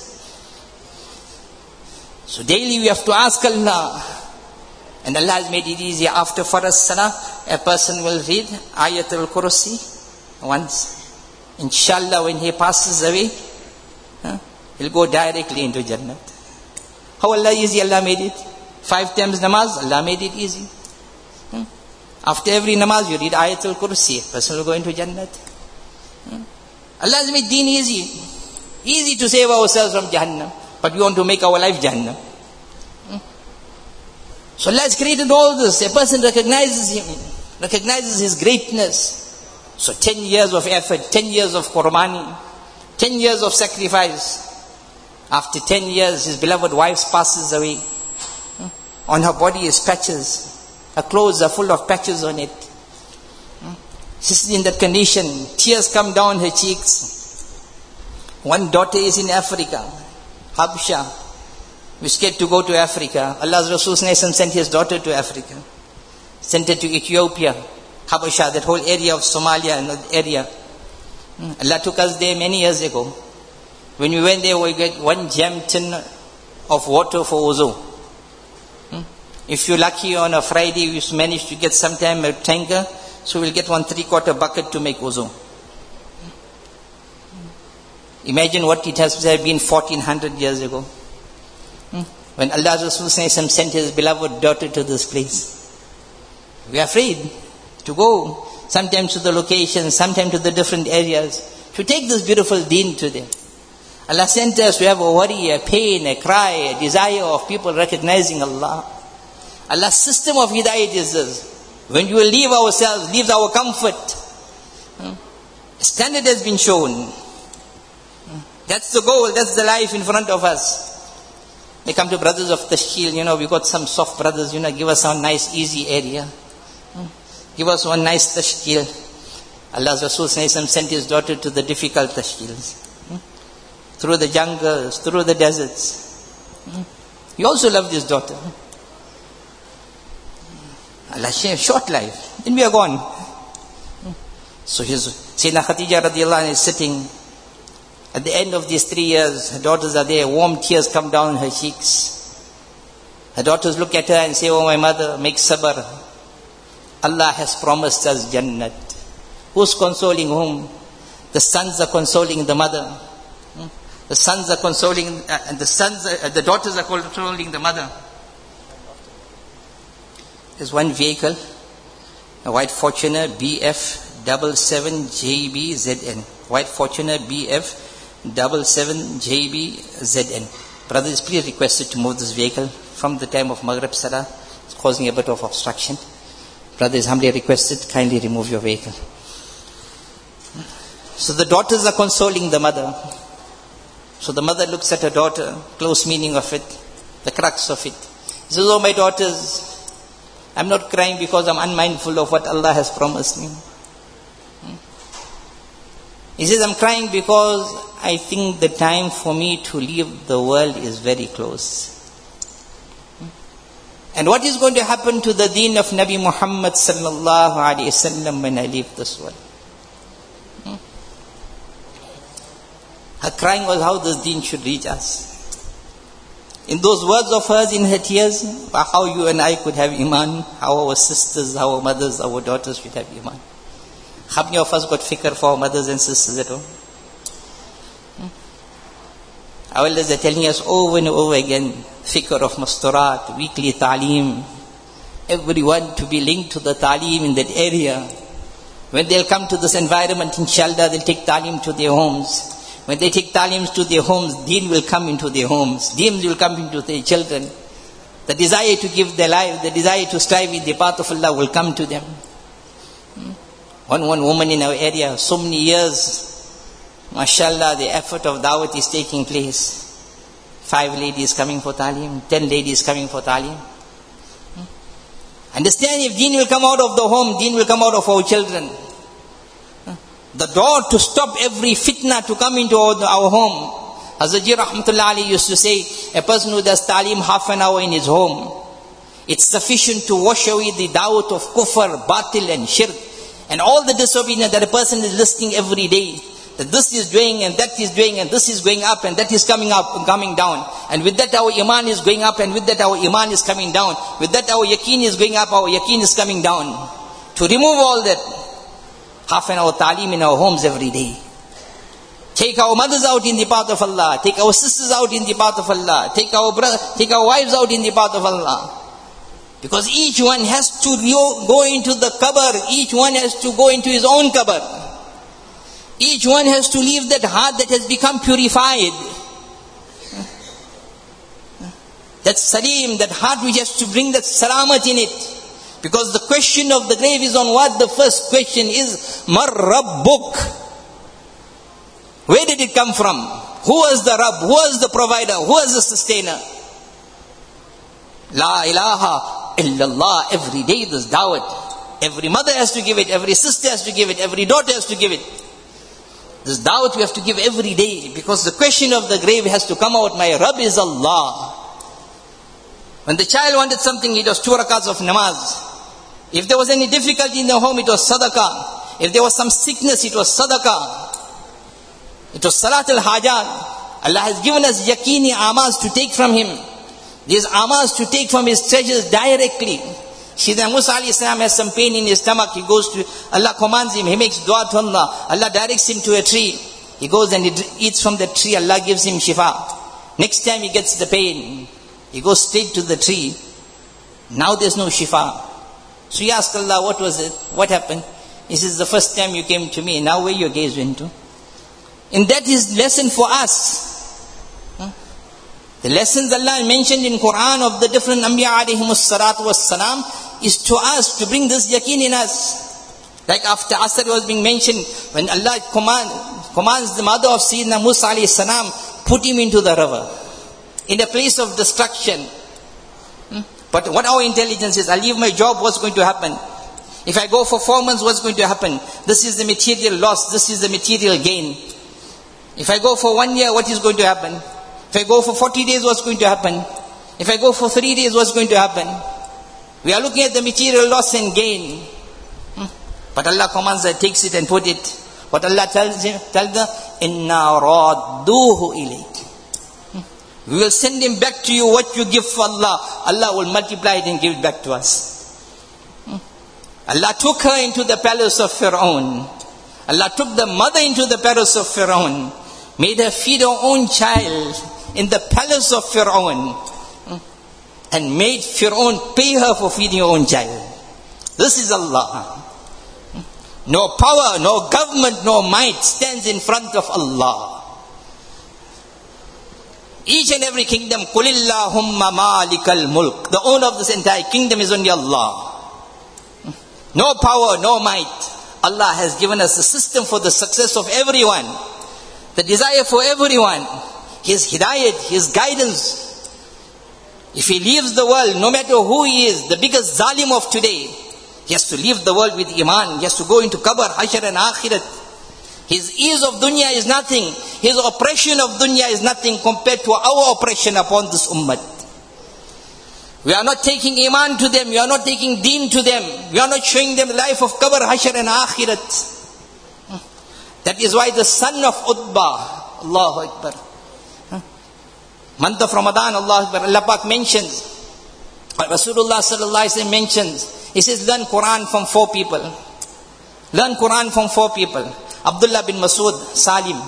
So daily we have to ask Allah. And Allah has made it easy. After Farz Salah, a person will read Ayatul Kursi once. Inshallah, when he passes away, huh, he'll go directly into Jannah. How Allah easy Allah made it? Five times namaz, Allah made it easy. Hmm? After every namaz, you read Ayatul Kursi, a person will go into Jannah. Hmm? Allah has made deen easy. Easy to save ourselves from Jahannam. But we want to make our life Jahannam. Hmm? So Allah has created all this. A person recognizes Him, recognizes His greatness. So ten years of effort, ten years of qurbani, ten years of sacrifice. After ten years, his beloved wife passes away. On her body is patches. Her clothes are full of patches on it. She's in that condition. Tears come down her cheeks. One daughter is in Africa, Habsha. We're scared to go to Africa. Allah's Rasul sent his daughter to Africa. Sent her to Ethiopia, Habasha, that whole area of Somalia and that area. Allah took us there many years ago. When we went there, we get one jam tin of water for wuzu. Hmm? If you're lucky on a Friday, we manage to get sometime a tanker, so we'll get one three-quarter bucket to make wuzu. Imagine what it has been fourteen hundred years ago. Hmm? When Allah Rasul sent his beloved daughter to this place. We are afraid to go, sometimes to the locations, sometimes to the different areas, to take this beautiful deen to them. Allah sent us to have a worry, a pain, a cry, a desire of people recognizing Allah. Allah's system of hidayat is this. When you will leave ourselves, leave our comfort, a standard has been shown. That's the goal, that's the life in front of us. They come to brothers of Tashkil, you know, we got some soft brothers, you know, give us some nice easy area. Give us one nice Tashkil. Allah's Rasul sent his daughter to the difficult Tashkils. Through the jungles, through the deserts. He also loved his daughter. Allah shared short life. Then we are gone. So his Sayyidina Khadija radiallahu anha is sitting. At the end of these three years, her daughters are there. Warm tears come down her cheeks. Her daughters look at her and say, "Oh my mother, make sabr. Allah has promised us Jannat." Who's consoling whom? The sons are consoling the mother. The sons are consoling, uh, and the sons, uh, the daughters are consoling the mother. There's one vehicle, a white Fortuner B F seven seven J B Z N. White Fortuner B F seven seven J B Z N. Brothers, please requested to move this vehicle from the time of Maghrib Salah. It's causing a bit of obstruction. Brothers, humbly requested, kindly remove your vehicle. So the daughters are consoling the mother. So the mother looks at her daughter, close meaning of it, the crux of it. He says, "Oh my daughters, I'm not crying because I'm unmindful of what Allah has promised me. He says, I'm crying because I think the time for me to leave the world is very close. And what is going to happen to the deen of Nabi Muhammad sallallahu alaihi wasallam when I leave this world? Her crying was how this deen should reach us. In those words of hers, in her tears, how you and I could have iman, how our sisters, our mothers, our daughters should have iman. How many of us got fikr for our mothers and sisters at home? Hmm? Our elders are telling us over and over again, fikr of masturat, weekly ta'aleem. Everyone to be linked to the ta'aleem in that area. When they'll come to this environment, inshallah, they'll take ta'aleem to their homes. When they take ta'aleems to their homes, deen will come into their homes. Deen will come into their children. The desire to give their life, the desire to strive in the path of Allah will come to them. Hmm? One, one woman in our area, so many years, mashallah, the effort of dawat is taking place. Five ladies coming for ta'aleem, ten ladies coming for ta'aleem. Hmm? Understand, if deen will come out of the home, deen will come out of our children. The door to stop every fitna to come into our, our home. Hazrat Ji Rahmatullah Ali used to say, a person who does ta'aleem half an hour in his home, It's sufficient to wash away the doubt of kufr, batil and shirk, and all the disobedience that a person is listening every day. That this is doing and that is doing and this is going up and that is coming up and coming down. And with that our iman is going up and with that our iman is coming down. With that our yaqeen is going up, our yaqeen is coming down. To remove all that, half an hour ta'aleem in our homes every day. Take our mothers out in the path of Allah. Take our sisters out in the path of Allah. Take our brother, take our wives out in the path of Allah. Because each one has to go into the qabr. Each one has to go into his own qabr. Each one has to leave that heart that has become purified. That salim, that heart which has to bring that salamat in it. Because the question of the grave is on what? The first question is, Mar Rabbuk. Where did it come from? Who was the Rabb? Who was the provider? Who was the sustainer? La ilaha illallah. Every day this da'wat. Every mother has to give it. Every sister has to give it. Every daughter has to give it. This da'wat we have to give every day. Because the question of the grave has to come out. My Rabb is Allah. When the child wanted something, it was two rakats of namaz. If there was any difficulty in the home, it was sadaqah. If there was some sickness, it was sadaqah. It was salat al-hajat. Allah has given us yaqini amas to take from Him. These amas to take from His treasures directly. Sayyidina Musa alayhi salam has some pain in his stomach. He goes to, Allah commands him, he makes dua to Allah. Allah directs him to a tree. He goes and he eats from the tree. Allah gives him shifa. Next time he gets the pain, he goes straight to the tree. Now there's no shifa. So he asked Allah, what was it? What happened? He says, the first time you came to me, now where your gaze went to? And that is lesson for us. Huh? The lessons Allah mentioned in Quran of the different Anbiya alayhimus salatu was salam is to us, to bring this yaqeen in us. Like after Asr was being mentioned, when Allah command, commands the mother of Sayyidina Musa alayhi salam, put him into the river, in a place of destruction. Hmm? But what our intelligence is, I leave my job, what's going to happen? If I go for four months, what's going to happen? This is the material loss, this is the material gain. If I go for one year, what is going to happen? If I go for forty days, what's going to happen? If I go for three days, what's going to happen? We are looking at the material loss and gain. Hmm? But Allah commands that, takes it and put it. What Allah tells him, tell them, Inna radduhu ilayk. Hmm? We will send him back to you what you give for Allah. Allah will multiply it and give it back to us. Hmm? Allah took her into the palace of Fir'aun. Allah took the mother into the palace of Fir'aun. Made her feed her own child in the palace of Fir'aun. And made Fir'aun pay her for feeding her own child. This is Allah. No power, no government, no might stands in front of Allah. Each and every kingdom, Qulillahumma malikal mulk. The owner of this entire kingdom is only Allah. No power, no might. Allah has given us a system for the success of everyone. The desire for everyone. His hidayat, His guidance. If he leaves the world, no matter who he is, the biggest zalim of today, he has to leave the world with iman. He has to go into qabr, hashr and akhirat. His ease of dunya is nothing. His oppression of dunya is nothing compared to our oppression upon this ummah. We are not taking iman to them. We are not taking deen to them. We are not showing them the life of qabr, hashr and akhirat. That is why the son of Utbah, Allahu Akbar, month of Ramadan, Allah Akbar, Allah Pak mentions, Rasulullah sallallahu alaihi wasallam mentions, he says, learn Quran from four people. Learn Quran from four people. Abdullah bin Masud, Salim.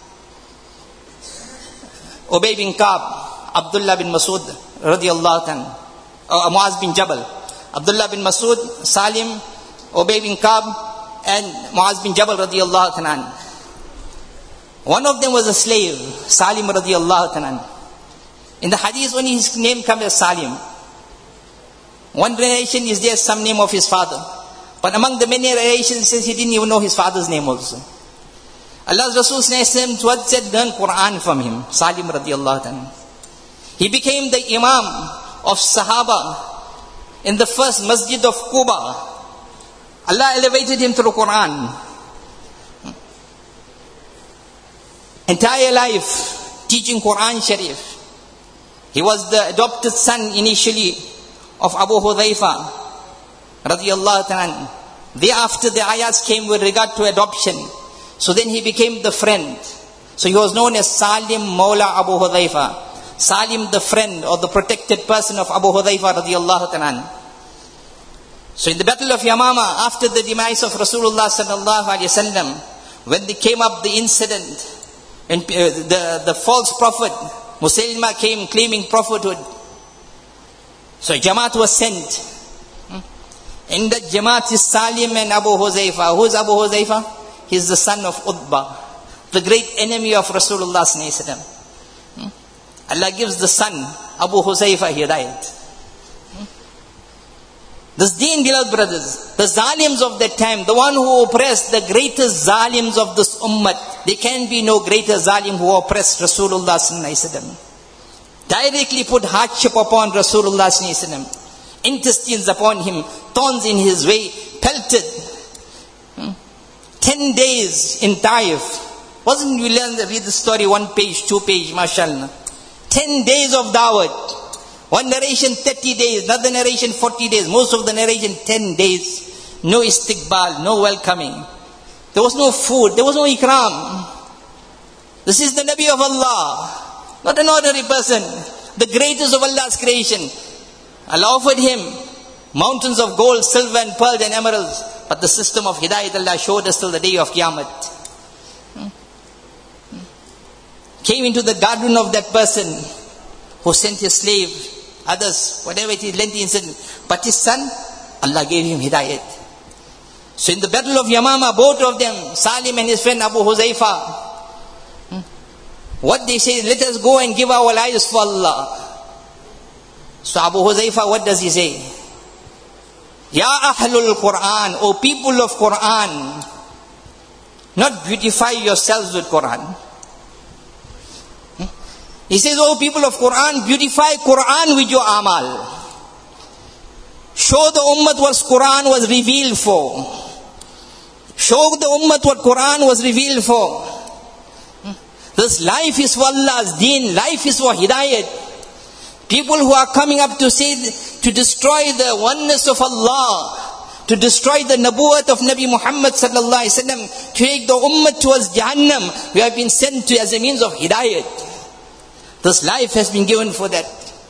Ubay bin Ka'b, Abdullah bin Masud, radiyallahu ta'ala. Uh, Muaz bin Jabal. Abdullah bin Masud, Salim, Ubay bin Ka'b, and Muaz bin Jabal, radiyallahu ta'ala. One of them was a slave, Salim, radiyallahu ta'ala. In the hadith, only his name comes as Salim. One narration is there, some name of his father. But among the many narrations, it says he didn't even know his father's name also. Allah's Rasul said, learn Quran from him, Salim radiallahu ta'ala. He became the Imam of Sahaba in the first masjid of Quba. Allah elevated him through Quran. Entire life teaching Quran Sharif. He was the adopted son initially of Abu Hudhaifa radiyallahu ta'ala. Thereafter the ayats came with regard to adoption. So then he became the friend. So he was known as Salim Mawla Abu Hudhaifa. Salim, the friend or the protected person of Abu Hudhaifa radiyallahu ta'ala. So in the battle of Yamama, after the demise of Rasulullah sallallahu alaihi wasallam, when they came up the incident, and uh, the, the false prophet, Musaylima, came claiming prophethood. So Jamaat was sent. In that Jamaat is Salim and Abu Huzaifa. Who is Abu Huzaifa? He is the son of Utbah, the great enemy of Rasulullah sallallahu alaihi wasallam. Allah gives the son, Abu Huzaifa, hidayat. This deen, beloved brothers, the zalims of that time, the one who oppressed the greatest zalims of this ummah, there can be no greater zalim who oppressed Rasulullah sallallahu alaihi wasallam. Directly put hardship upon Rasulullah sallallahu alaihi wasallam. Intestines upon him, thorns in his way, pelted. Hmm? Ten days in Taif. Wasn't you learn, read the story, one page, two page, mashallah. Ten days of dawat. One narration thirty days, another narration forty days, most of the narration ten days. No istiqbal, no welcoming. There was no food, there was no ikram. This is the Nabi of Allah, not an ordinary person, the greatest of Allah's creation. Allah offered him mountains of gold, silver and pearl and emeralds, but the system of hidayat Allah showed us till the day of Qiyamah. Hmm? Hmm? Came into the garden of that person who sent his slave, others, whatever it is, lengthy incident. But his son, Allah gave him hidayat. So in the battle of Yamama, both of them, Salim and his friend Abu Huzaifa, hmm? what they say, let us go and give our lives for Allah. So Abu Huzaifa, what does he say? Ya Ahlul Quran, O people of Quran, not beautify yourselves with Quran. Hmm? He says, O people of Quran, beautify Quran with your amal. Show the ummah what Quran was revealed for. Show the ummah what Quran was revealed for. Hmm? This life is for Allah's deen, life is for hidayat. People who are coming up to say, to destroy the oneness of Allah, to destroy the nabuwat of Nabi Muhammad sallallahu alaihi wasallam, to take the ummah towards Jahannam, we have been sent to as a means of hidayat. This life has been given for that.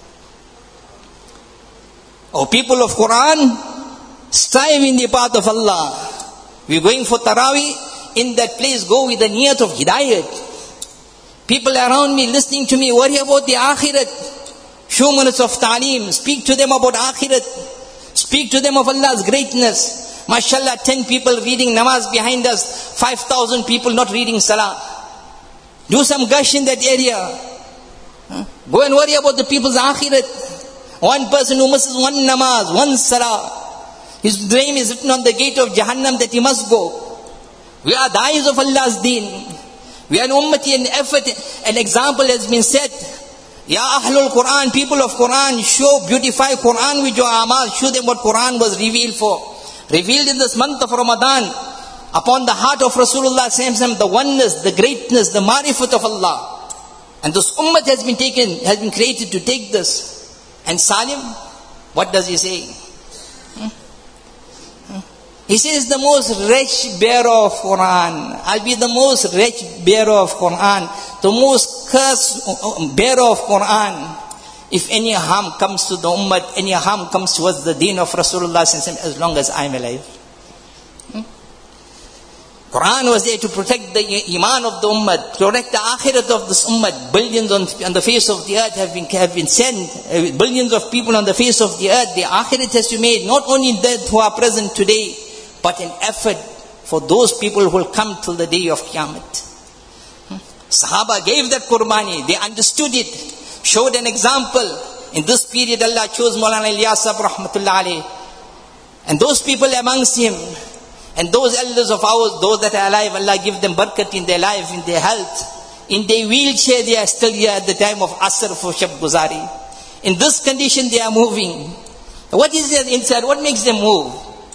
O people of Quran, strive in the path of Allah. We are going for Taraweeh, in that place go with the niyat of hidayat. People around me listening to me worry about the akhirat. Few minutes of ta'aleem, speak to them about akhirat, speak to them of Allah's greatness. MashaAllah, ten people reading namaz behind us, five thousand people not reading salah. Do some gush in that area. Huh? Go and worry about the people's akhirat. One person who misses one namaz, one salah, his name is written on the gate of Jahannam that he must go. We are the eyes of Allah's deen. We are an ummati, an effort, an example has been set. Ya Ahlul Quran, people of Quran, show, beautify Quran with your amal, show them what Quran was revealed for. Revealed in this month of Ramadan, upon the heart of Rasulullah sallallahu alaihi wasallam, the oneness, the greatness, the marifat of Allah. And this ummah has been taken, has been created to take this. And Salim, what does he say? Hmm? Hmm? He says, the most wretched bearer of Quran. I'll be the most wretched bearer of Quran. The most cursed bearer of Quran. If any harm comes to the ummah, any harm comes towards the deen of Rasulullah as long as I'm alive. Hmm? Quran was there to protect the iman of the ummah, to protect the akhirat of this ummah. Billions on, on the face of the earth have been, have been sent. Uh, billions of people on the face of the earth. The akhirat has to be made. Not only that who are present today, but an effort for those people who will come till the day of Qiyamah. Sahaba gave that qurbani, they understood it, showed an example. In this period Allah chose Maulana Ilyas rahmatullah alayh. And those people amongst him, and those elders of ours, those that are alive, Allah give them barakat in their life, in their health. In their wheelchair they are still here at the time of Asr for Shab Guzari. In this condition they are moving. What is there inside? What makes them move?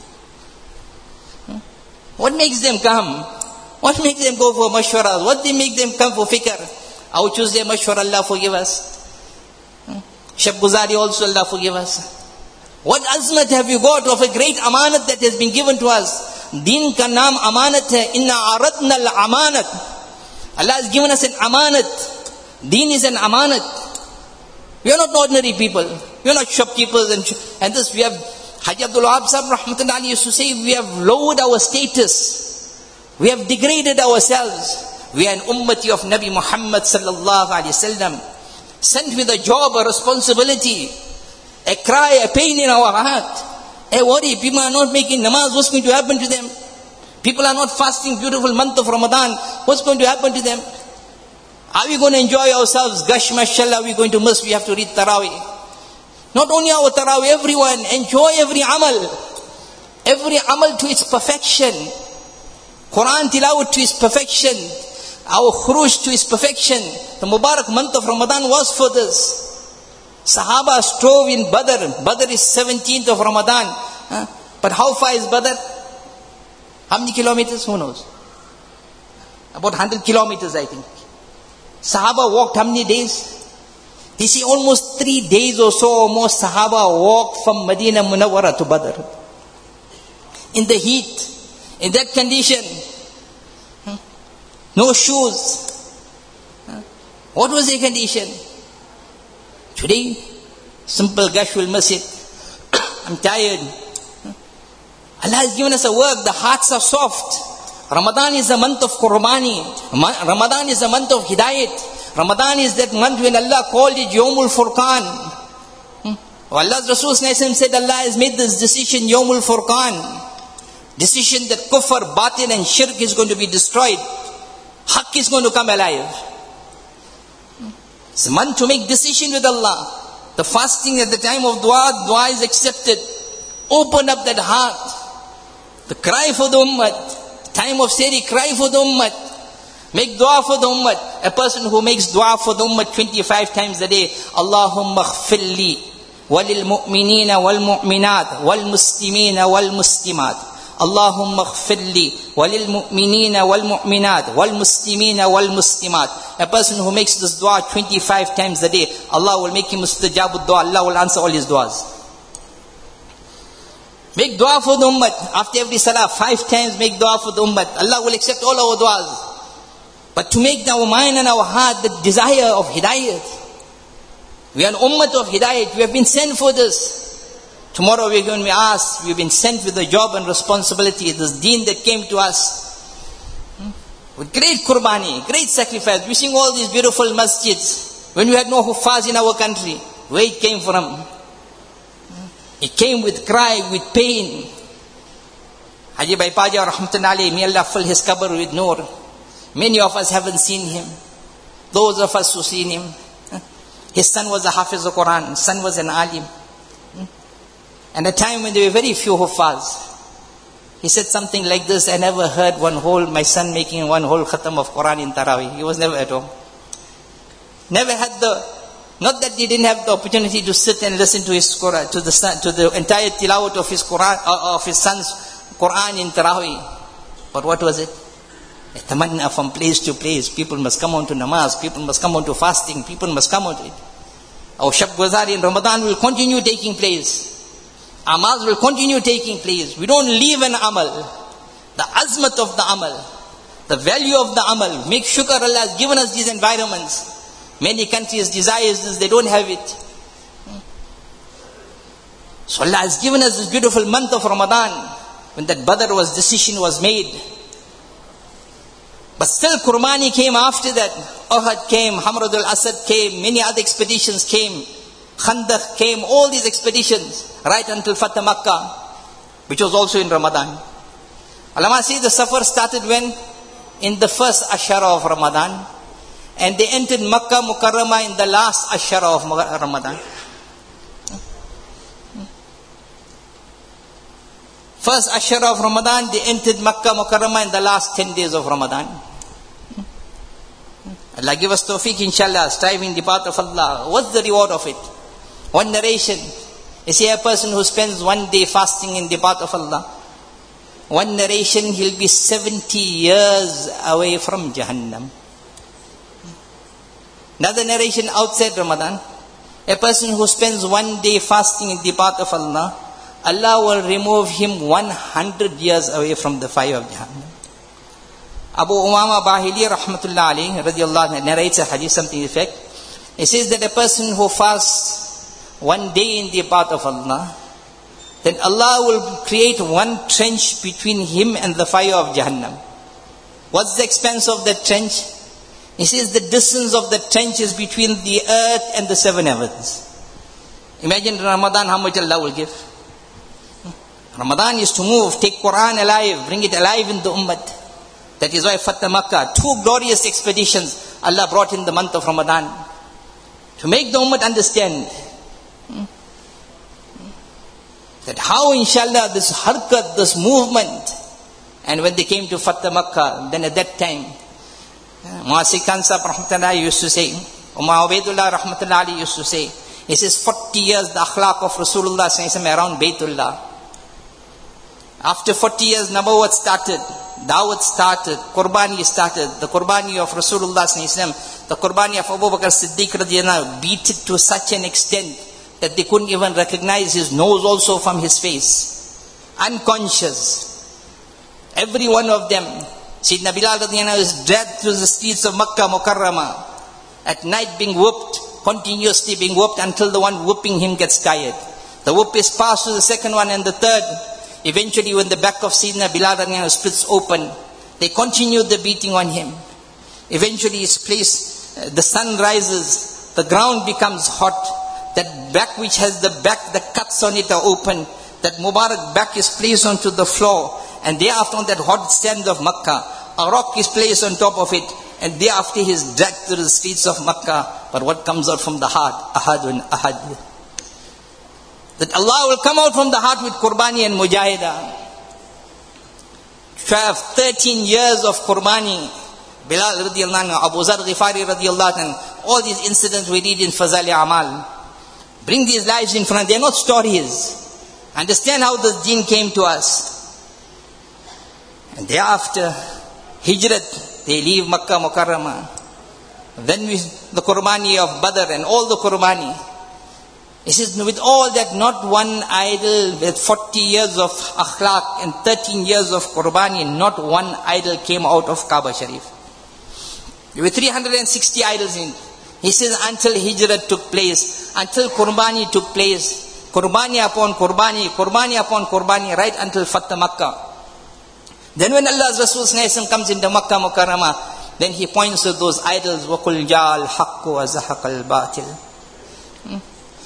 What makes them come? What makes them go for mashwara? What they make them come for fikr? I will choose their mashwara, Allah forgive us. Shab Guzari also, Allah forgive us. What azmat have you got of a great amanat that has been given to us? Deen ka naam amanat hai. Inna aradna al-amanat. Allah has given us an amanat. Deen is an amanat. We are not ordinary people. We are not shopkeepers and, and this. We have, Haji Abdul Wahab Sahib Rahmatullahi used to say, we have lowered our status. We have degraded ourselves. We are an ummati of Nabi Muhammad sallallahu alayhi wasallam, sent with a job, a responsibility, a cry, a pain in our heart, a worry. People are not making namaz. What's going to happen to them? People are not fasting beautiful month of Ramadan. What's going to happen to them? Are we going to enjoy ourselves? Gosh, mashallah, we're going to miss. We have to read Taraweeh. Not only our Taraweeh, everyone, enjoy every amal. Every amal to its perfection. Quran tilawat to its perfection. Our khuruj to its perfection. The Mubarak month of Ramadan was for this. Sahaba strove in Badr. Badr is seventeenth of Ramadan. Huh? But how far is Badr? How many kilometers? Who knows? About one hundred kilometers, I think. Sahaba walked how many days? They say almost three days or so or more Sahaba walked from Medina Munawwara to Badr. In the heat, in that condition. No shoes. What was their condition? Today, simple gush will miss it. I'm tired. Allah has given us a work. The hearts are soft. Ramadan is a month of Qurbani. Ramadan is a month of Hidayat. Ramadan is that month when Allah called it Yawmul Furqan. Hmm? Allah's Rasul said Allah has made this decision Yawmul Furqan. Decision that kufr, batil and shirk is going to be destroyed. Haqq is going to come alive. It's a month to make decision with Allah. The fasting at the time of dua, dua is accepted. Open up that heart. The cry for the ummah. Time of seri, cry for the ummah. Make dua for the ummah. A person who makes dua for the ummah twenty-five times a day. Allahumma khfirli walil mu'minina wal mu'minat wal muslimina wal muslimat. Allahumma khfirli walil mu'minina wal mu'minat wal muslimina wal muslimat. A person who makes this dua twenty-five times a day, Allah will make him mustajab dua. Allah will answer all his duas. Make dua for the ummah. After every salah, five times make dua for the ummah. Allah will accept all our duas. But to make our mind and our heart the desire of hidayat. We are an ummah of hidayat. We have been sent for this. Tomorrow we are going to be asked, we've been sent with a job and responsibility, this deen that came to us. With great qurbani, great sacrifice. We sing all these beautiful masjids. When we had no huffaz in our country, where it came from? It came with cry, with pain. Haji Bhai Paja Rahmatullahi, may Allah fill his qabr with nur. Many of us haven't seen him. Those of us who seen him. His son was a Hafiz of Quran. His son was an alim. And a time when there were very few huffaz. He said something like this, I never heard one whole, my son making one whole khatam of Quran in Taraweeh. He was never at home. Never had the, not that he didn't have the opportunity to sit and listen to his Quran, to the to the entire tilawat of his Quran, uh, of his son's Quran in Taraweeh. But what was it? A tamanna from place to place. People must come on to namaz, people must come on to fasting, people must come on to it. Our Shab Guzari in Ramadan will continue taking place. Amals will continue taking place. We don't leave an amal. The azmat of the amal, the value of the amal. Make shukr Allah has given us these environments. Many countries desire this, they don't have it. So Allah has given us this beautiful month of Ramadan. When that Badr was, decision was made. But still Kurmani came after that. Uhud came, Hamrud al-Asad came, many other expeditions came. Khandaq came, all these expeditions, right until Fatah Makkah, which was also in Ramadan. Ulama say the safar started when? In the first ashara of Ramadan. And they entered Makkah Mukarramah in the last ashara of Ramadan. First ashara of Ramadan, they entered Makkah Mukarramah in the last ten days of Ramadan. Allah give us tawfiq, inshallah, striving the path of Allah. What's the reward of it? One narration. You see a person who spends one day fasting in the path of Allah. One narration, he'll be seventy years away from Jahannam. Another narration outside Ramadan. A person who spends one day fasting in the path of Allah, Allah will remove him one hundred years away from the fire of Jahannam. Abu Umama Bahili rahmatullah alayhi radiallahu anhu narrates a hadith, something effect. He says that a person who fasts one day in the path of Allah, then Allah will create one trench between him and the fire of Jahannam. What's the expense of that trench? He says the distance of the trench is between the earth and the seven heavens. Imagine Ramadan, how much Allah will give. Ramadan is to move, take Quran alive, bring it alive in the ummah. That is why Fatah Makkah, two glorious expeditions Allah brought in the month of Ramadan. To make the ummah understand that how inshallah this harkat, this movement. And when they came to Fatah Makkah, then at that time, Muasik Khan Sahib rahmatullah used to say, Umar Ubaidullah rahmatullah Ali used to say, he says forty years the akhlaq of Rasulullah around Baytullah. After forty years, Nabawat started, Dawat started, Qurbani started, the Qurbani of Rasulullah, the Qurbani of Abu Bakr Siddiq radiallahu beat it to such an extent that they couldn't even recognize his nose also from his face. Unconscious. Every one of them. Sayyidina Bilal radiallahu is dragged through the streets of Makkah Mukarramah. At night being whooped, continuously being whooped until the one whooping him gets tired. The whoop is passed to the second one and the third. Eventually when the back of Sayyidina Bilal radiallahu splits open, they continue the beating on him. Eventually his place, uh, the sun rises, the ground becomes hot. That back which has the back, the cuts on it are open. That Mubarak back is placed onto the floor. And thereafter on that hot sand of Makkah, a rock is placed on top of it. And thereafter he is dragged through the streets of Makkah. But what comes out from the heart? Ahadun ahad. That Allah will come out from the heart with Qurbani and Mujahidah. twelve, thirteen years of Qurbani. Bilal radiallahu anhu, Abu Zar Ghifari radiallahu anhu, all these incidents we read in Fazal-e Amal. Bring these lives in front. They are not stories. Understand how the deen came to us. And thereafter, Hijrat, they leave Makkah Mukarramah. Then we, the Qurbani of Badr and all the Qurbani. He says, with all that, not one idol with forty years of akhlaq and thirteen years of Qurbani, not one idol came out of Kaaba Sharif. There were three hundred sixty idols in. He says, until Hijrat took place, until Qurbani took place, Qurbani upon Qurbani, Qurbani upon Qurbani, right until Fatah Makkah. Then when Allah's Rasul comes into Makkah Mukarramah, then he points to those idols, وَقُلْ جَاءَ الْحَقُّ وَزَحَقَ الْبَاطِلِ.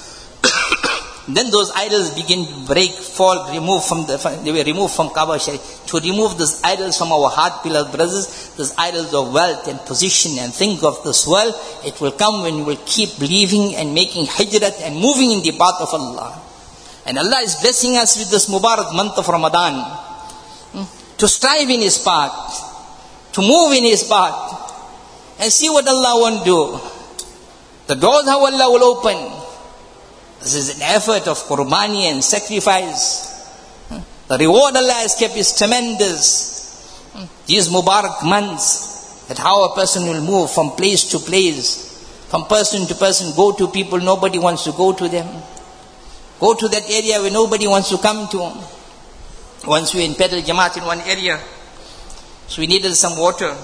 Then those idols begin to break, fall, remove from the, they were removed from Kaaba Sharif. To remove those idols from our heart, beloved brothers, those idols of wealth and position and things of this world, it will come when we will keep believing and making hijrat and moving in the path of Allah. And Allah is blessing us with this Mubarak month of Ramadan. Hmm? To strive in His path, to move in His path, and see what Allah won't do. The doors how Allah will open. This is an effort of Qurbani and sacrifice. The reward Allah has kept is tremendous. These Mubarak months, that how a person will move from place to place, from person to person, go to people nobody wants to go to them. Go to that area where nobody wants to come to. Once we were in Pedal Jamaat in one area, so we needed some water.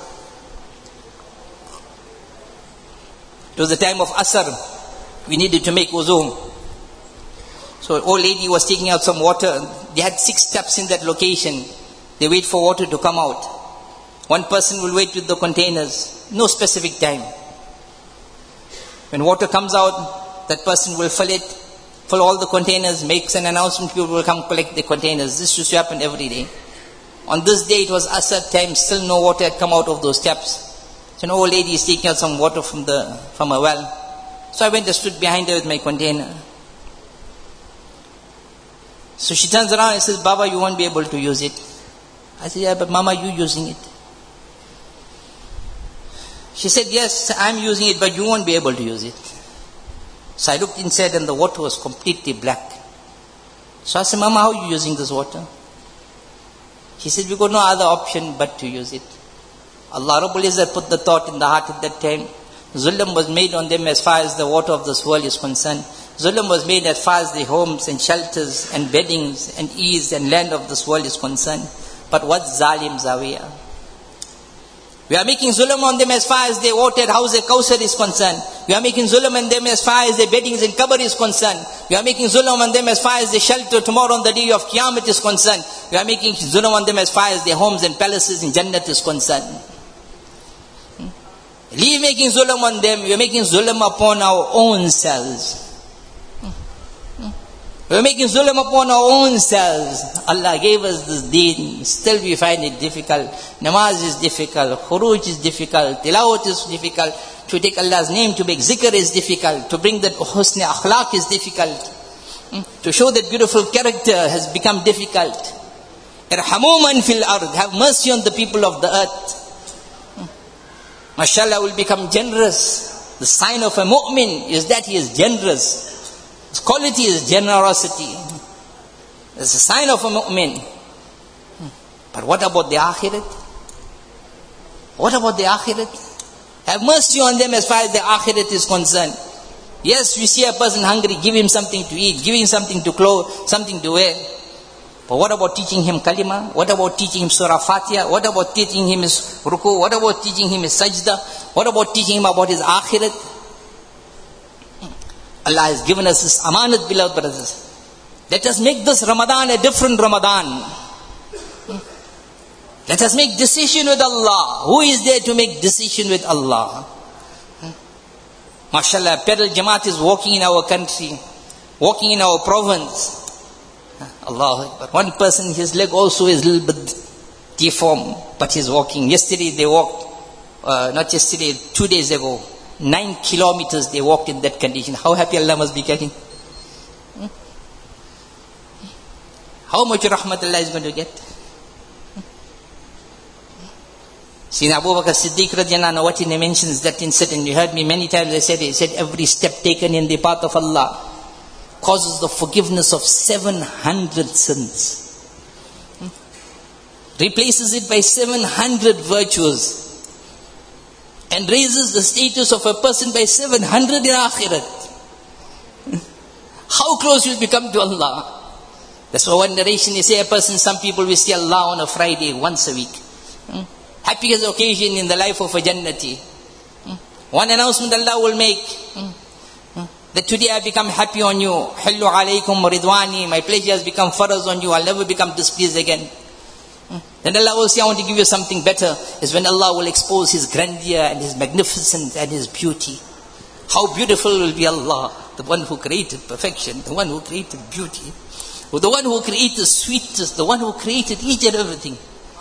It was the time of Asr. We needed to make wuzu. So an old lady was taking out some water. They had six steps in that location. They wait for water to come out. One person will wait with the containers. No specific time. When water comes out, that person will fill it, fill all the containers, makes an announcement, people will come collect the containers. This used to happen every day. On this day it was Asr time, still no water had come out of those taps. So an old lady is taking out some water from the from a well. So I went and stood behind her with my container. So she turns around and says, Baba, you won't be able to use it. I said, yeah, but Mama, you using it. She said, yes, I'm using it, but you won't be able to use it. So I looked inside and the water was completely black. So I said, Mama, how are you using this water? She said, we got no other option but to use it. Allah Rabbul Izzat put the thought in the heart at that time Zulm was made on them as far as the water of this world is concerned. Zulm was made as far as the homes and shelters and beddings and ease and land of this world is concerned. But what zalims are we? We are making zulm on them as far as their watered house, their Kawthar is concerned. We are making zulm on them as far as their beddings and qabr is concerned. We are making zulm on them as far as their shelter tomorrow on the day of Qiyamah is concerned. We are making zulm on them as far as their homes and palaces in Jannat is concerned. Leave making zulm on them, we are making zulm upon our own selves. We are making zulm upon our own selves. Allah gave us this deen, still we find it difficult. Namaz is difficult, khuruj is difficult, tilawat is difficult, to take Allah's name, to make zikr is difficult, to bring that husn akhlaq is difficult, to show that beautiful character has become difficult. Irhamu man fil ard, have mercy on the people of the earth. Mashallah will become generous. The sign of a mu'min is that he is generous. His quality is generosity. It's a sign of a mu'min. But what about the akhirat? What about the akhirat? Have mercy on them as far as the akhirat is concerned. Yes, we see a person hungry, give him something to eat, give him something to clothe, something to wear. But what about teaching him kalima? What about teaching him surah Fatiha? What about teaching him his ruku? What about teaching him his sajda? What about teaching him about his akhirat? Allah has given us this amanat, beloved brothers. Let us make this Ramadan a different Ramadan. Let us make decision with Allah. Who is there to make decision with Allah? MashaAllah, Pedal Jamaat is walking in our country, walking in our province. Allah Akbar. One person, his leg also is a little bit deformed, but he's walking. Yesterday they walked, uh, not yesterday, two days ago, nine kilometers they walked in that condition. How happy Allah must be getting. Hmm? How much rahmat Allah is going to get? See, Abu Bakr Siddiq radiallahu anhu, what he mentions that incident, you heard me many times, I said, he said every step taken in the path of Allah causes the forgiveness of seven hundred sins. Hmm? Replaces it by seven hundred virtues. And raises the status of a person by seven hundred in akhirat. How close you will become to Allah. That's why one narration they say a person, some people will see Allah on a Friday once a week. Hmm? Happiest occasion in the life of a Jannati. Hmm? One announcement Allah will make. Hmm? That today I become happy on you. Hillu alaykum ridwani. My pleasure has become faraz on you. I'll never become displeased again. Then Allah will say, I want to give you something better. Is when Allah will expose His grandeur and His magnificence and His beauty. How beautiful will be Allah. The one who created perfection. The one who created beauty. The one who created sweetness. The one who created each and everything.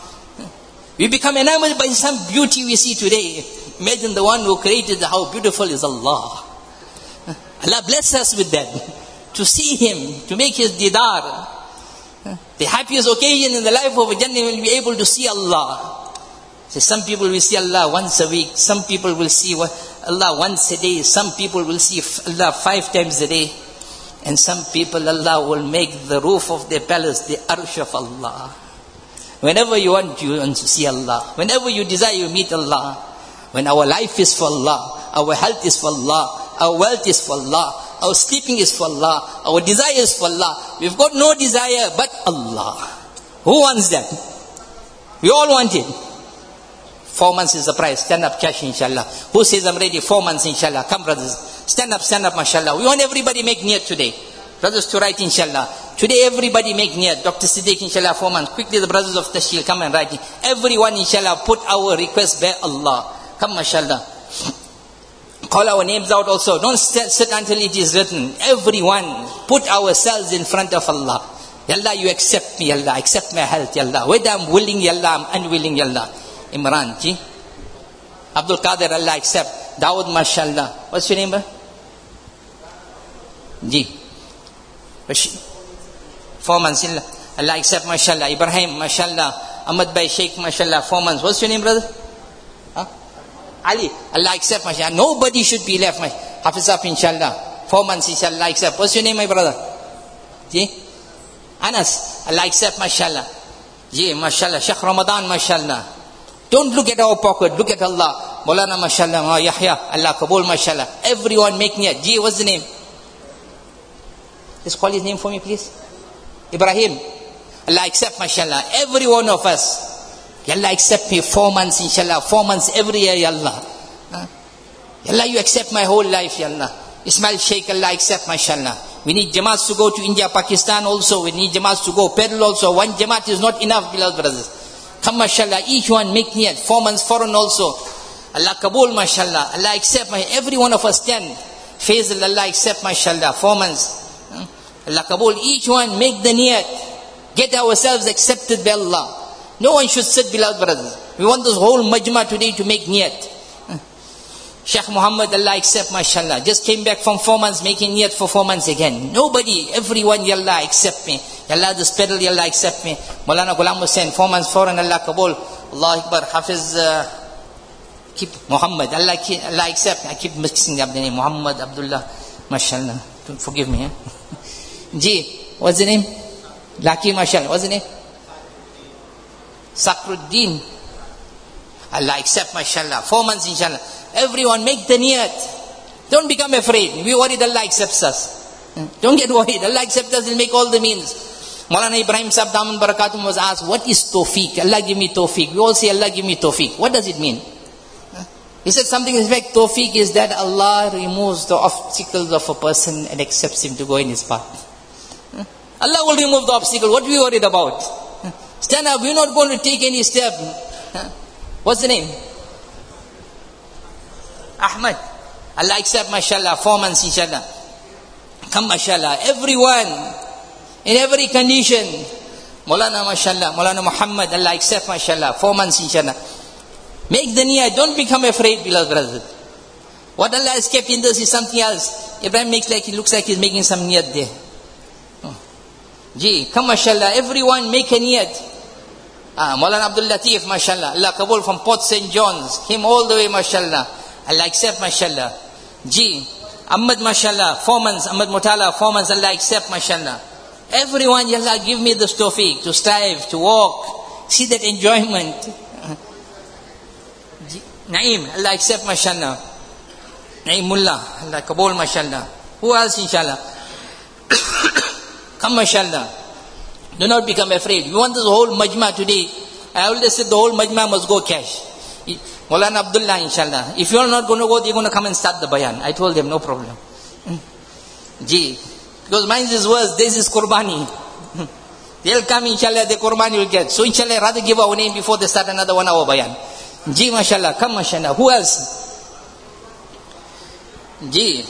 We become enamored by some beauty we see today. Imagine the one who created how beautiful is Allah. Allah bless us with that. To see Him, to make His didar. The happiest occasion in the life of a Jannah will be able to see Allah. So some people will see Allah once a week. Some people will see Allah once a day. Some people will see Allah five times a day. And some people, Allah will make the roof of their palace the arsh of Allah. Whenever you want, you want to see Allah. Whenever you desire, you meet Allah. When our life is for Allah, our health is for Allah, our wealth is for Allah, our sleeping is for Allah, our desire is for Allah. We've got no desire but Allah. Who wants that? We all want it. Four months is the price. Stand up, cash, inshallah. Who says I'm ready? Four months, inshallah. Come, brothers. Stand up, stand up, mashallah. We want everybody make niyat today. Brothers to write, inshallah. Today everybody make niyat. Doctor Siddiq, inshallah, four months. Quickly the brothers of Tashkil, come and write. Everyone, inshallah, put our request by Allah. Come, mashallah. Call our names out also. Don't sit until it is written. Everyone, put ourselves in front of Allah. Yallah, you accept me, Yallah. Accept my health, Yallah. Whether I'm willing, Yallah, I'm unwilling, Yallah. Imran, ji. Abdul Qadir, Allah, accept. Dawood, mashallah. What's your name, bro? Ji. Four months, Allah, accept, mashallah. Ibrahim, mashallah. Ahmad Bhai Sheikh, mashallah. Four months. What's your name, brother? Ali, Allah accept, mashallah. Nobody should be left, mashallah. Hafiz up, inshallah. Four months, inshallah, accept. What's your name, my brother? Ji? Anas, Allah accept, mashallah. Ji, mashallah. Sheikh Ramadan, mashallah. Don't look at our pocket, look at Allah. Allah, Maulana mashallah, Ma Yahya, Allah Kabul mashallah. Everyone make niyat. Ji, what's the name? Just call his name for me, please. Ibrahim. Allah accept mashallah. Every one of us. Ya Allah accept me four months inshallah. Four months every year, Ya Allah. Huh? Ya Allah, you accept my whole life, Ya Allah. Ismail Sheikh, Allah accept mashallah. We need Jamaats to go to India, Pakistan also. We need Jamaats to go pedal also. One Jamaat is not enough, beloved brothers. Come mashallah, each one make niyat. Four months foreign also. Allah Kabul mashallah. Allah accept my, every one of us ten. Faisal, Allah accept mashallah. Four months. Huh? Allah Kabul, each one make the niyat. Get ourselves accepted by Allah. No one should sit, beloved brothers. We want this whole majma today to make niyat. Sheikh Muhammad, Allah accept mashallah. Just came back from four months making niyat for four months again. Nobody, everyone, Ya Allah accept me. Ya Allah this pedal, Ya Allah accept me. Maulana Ghulam Hussain, four months foreign, Allah Kabul. Allah Akbar, Hafiz, uh, keep Muhammad, Allah, Allah accept me. I keep mixing up the name. Muhammad, Abdullah, mashallah. Don't forgive me. Eh? Ji, what's the name? Laki mashallah, what's the name? Sakruddin. Allah accept mashallah. Four months inshallah. Everyone make the niyat. Don't become afraid. We worried Allah accepts us. Don't get worried. Allah accepts us. He'll make all the means. Maulana Ibrahim Sahib Daman Barakatum was asked, what is tawfiq? Allah give me tawfiq. We all say Allah give me tawfiq. What does it mean? He said something in fact, tawfiq is that Allah removes the obstacles of a person and accepts him to go in his path. Allah will remove the obstacle. What are we worried about? Stand up. We're not going to take any step. What's the name? Ahmad. Allah accept mashallah. Four months inshallah. Come mashallah. Everyone, in every condition. Maulana mashallah. Maulana Muhammad. Allah accept mashallah. Four months inshallah. Make the niyah. Don't become afraid, beloved brothers. What Allah has kept in this is something else. Ibrahim makes like, he looks like he's making some niyat there. Ji, come mashallah, everyone make a niyat. Ah, Maulana Abdul Latif, mashallah, Allah Kabul from Port Saint John's, came all the way, mashallah. Allah accept, mashallah. Ji, Ahmad, mashallah, four months, Ahmad Mutala, four months, Allah accept, mashallah. Everyone, Ya Allah, give me this tawfiq, to strive, to walk, see that enjoyment. Ji, Naeem, Allah accept, mashallah. Naeem Mullah, Allah Kabul, mashallah. Who else, inshallah? Come mashallah. Do not become afraid. We want this whole majma today. I always said the whole majma must go cash. Maulana Abdullah inshallah. If you are not going to go, they're going to come and start the bayan. I told them no problem. Ji. Because mine is worse. This is Qurbani. They'll come inshallah, the Qurbani will get. So inshallah rather give our name before they start another one hour bayan. Ji mashallah. Come mashallah. Who else? Ji.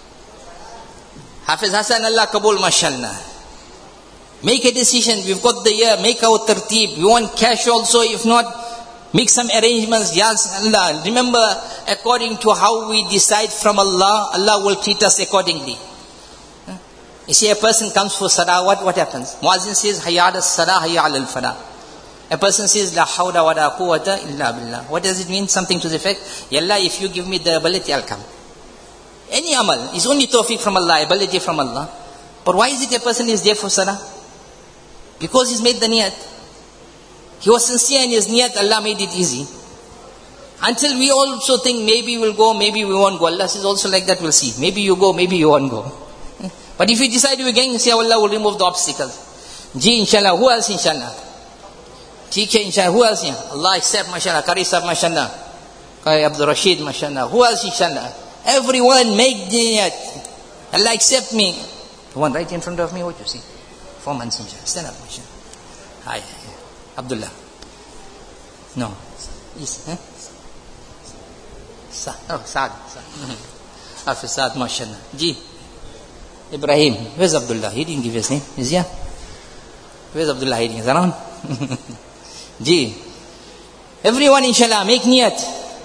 Hafiz Hassan Allah Kabul mashallah. Make a decision. We've got the year. Make our tertib. We want cash also. If not, make some arrangements. Yes, Allah. Remember, according to how we decide from Allah, Allah will treat us accordingly. You see, a person comes for salah, what, what happens? Muazzin says, Hayya ala salah, hayya ala al-falah. A person says, La hawla wa la quwwata illa billah. What does it mean? Something to the effect, Ya Allah, if you give me the ability, I'll come. Any amal is only tawfiq from Allah, ability from Allah. But why is it a person is there for salah? Because he's made the niyat. He was sincere in his niyat, Allah made it easy. Until we also think maybe we'll go, maybe we won't go. Allah says also like that, we'll see. Maybe you go, maybe you won't go. But if you decide you're going, say Allah will remove the obstacles. Ji inshallah, who else inshallah? T K inshallah, who else here? Allah accept mashallah, Qari Sahib mashallah, Qari Abdul Rashid mashallah, who else inshallah? Everyone make niyat. Allah accept me. The one right in front of me, what you see? Four months inshallah. Stand up mashallah. Hi, Abdullah. No. Yes, huh? Sa oh, Saad. Hafiz Saad mashallah. Ji. Ibrahim. Where's Abdullah? He didn't give his name. Is he here? Where's Abdullah hiding? Is around? Ji. Everyone inshallah make niyat.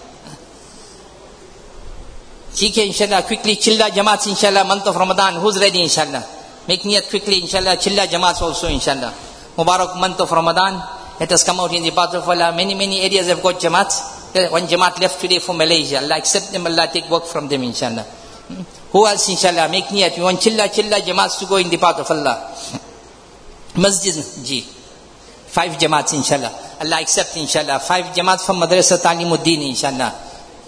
T K inshallah quickly. Chilla Jamaats inshallah. Month of Ramadan. Who's ready inshallah? Make niyat quickly inshallah. Chilla Jamaats also inshallah. Mubarak month of Ramadan. Let us come out in the path of Allah. Many, many areas have got Jamaats. One Jamaat left today for Malaysia. Allah accept them. Allah take work from them inshallah. Who else inshallah? Make niyat. We want chilla chilla Jamaats to go in the path of Allah. Masjid ji. Five Jamaats inshallah. Allah accept inshallah. Five Jamaats from Madrasa Talimuddin inshallah.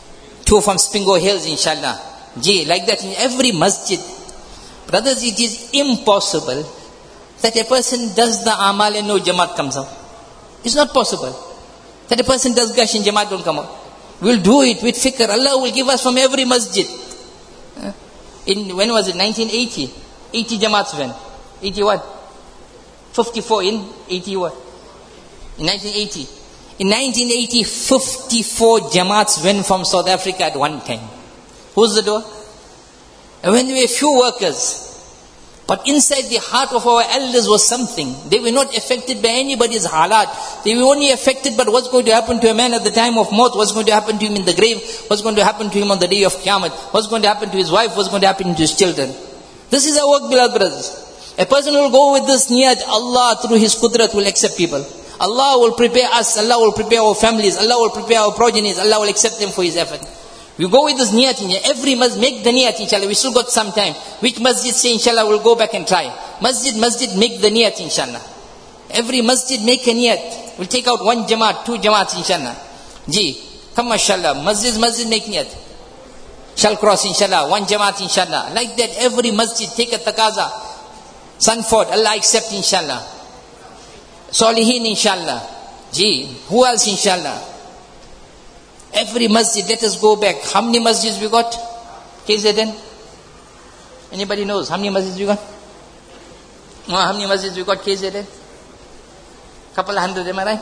two from Spingo Hills, inshallah. Gee, like that in every masjid. Brothers, it is impossible that a person does the amal and no jamaat comes out. It's not possible. That a person does gash and jamaat don't come out. We'll do it with fikr. Allah will give us from every masjid. In, when was it? nineteen eighty. eighty jamaats when? eighty-one. fifty-four in eighty-one. In nineteen eighty. In nineteen eighty, fifty-four jamaats went from South Africa at one time. Who's the door? And when there were few workers, but inside the heart of our elders was something. They were not affected by anybody's halat. They were only affected by what's going to happen to a man at the time of maut, what's going to happen to him in the grave, what's going to happen to him on the day of Qiyamah, what's going to happen to his wife, what's going to happen to his children. This is our work, beloved brothers. A person will go with this niyat, Allah through His qudrat will accept people. Allah will prepare us, Allah will prepare our families, Allah will prepare our progenies, Allah will accept them for His effort. We go with this niyat, every masjid, make the niyat, inshallah. We still got some time. Which masjid say, inshallah, we'll go back and try. Masjid, masjid, make the niyat, inshallah. Every masjid, make a niyat. We'll take out one jamaat, two jamaats, inshallah. Gee, come, mashallah. Masjid, masjid, make niyat. Shall cross, inshallah. One jamaat, inshallah. Like that, every masjid, take a taqaza. Sanford, Allah accept, inshallah. Salihin, inshallah. Gee, who else, inshallah? Every masjid, let us go back. How many masjids we got? K Z N? Anybody knows? How many masjids we got? Oh, how many masjids we got K Z N? Couple hundred, am I right?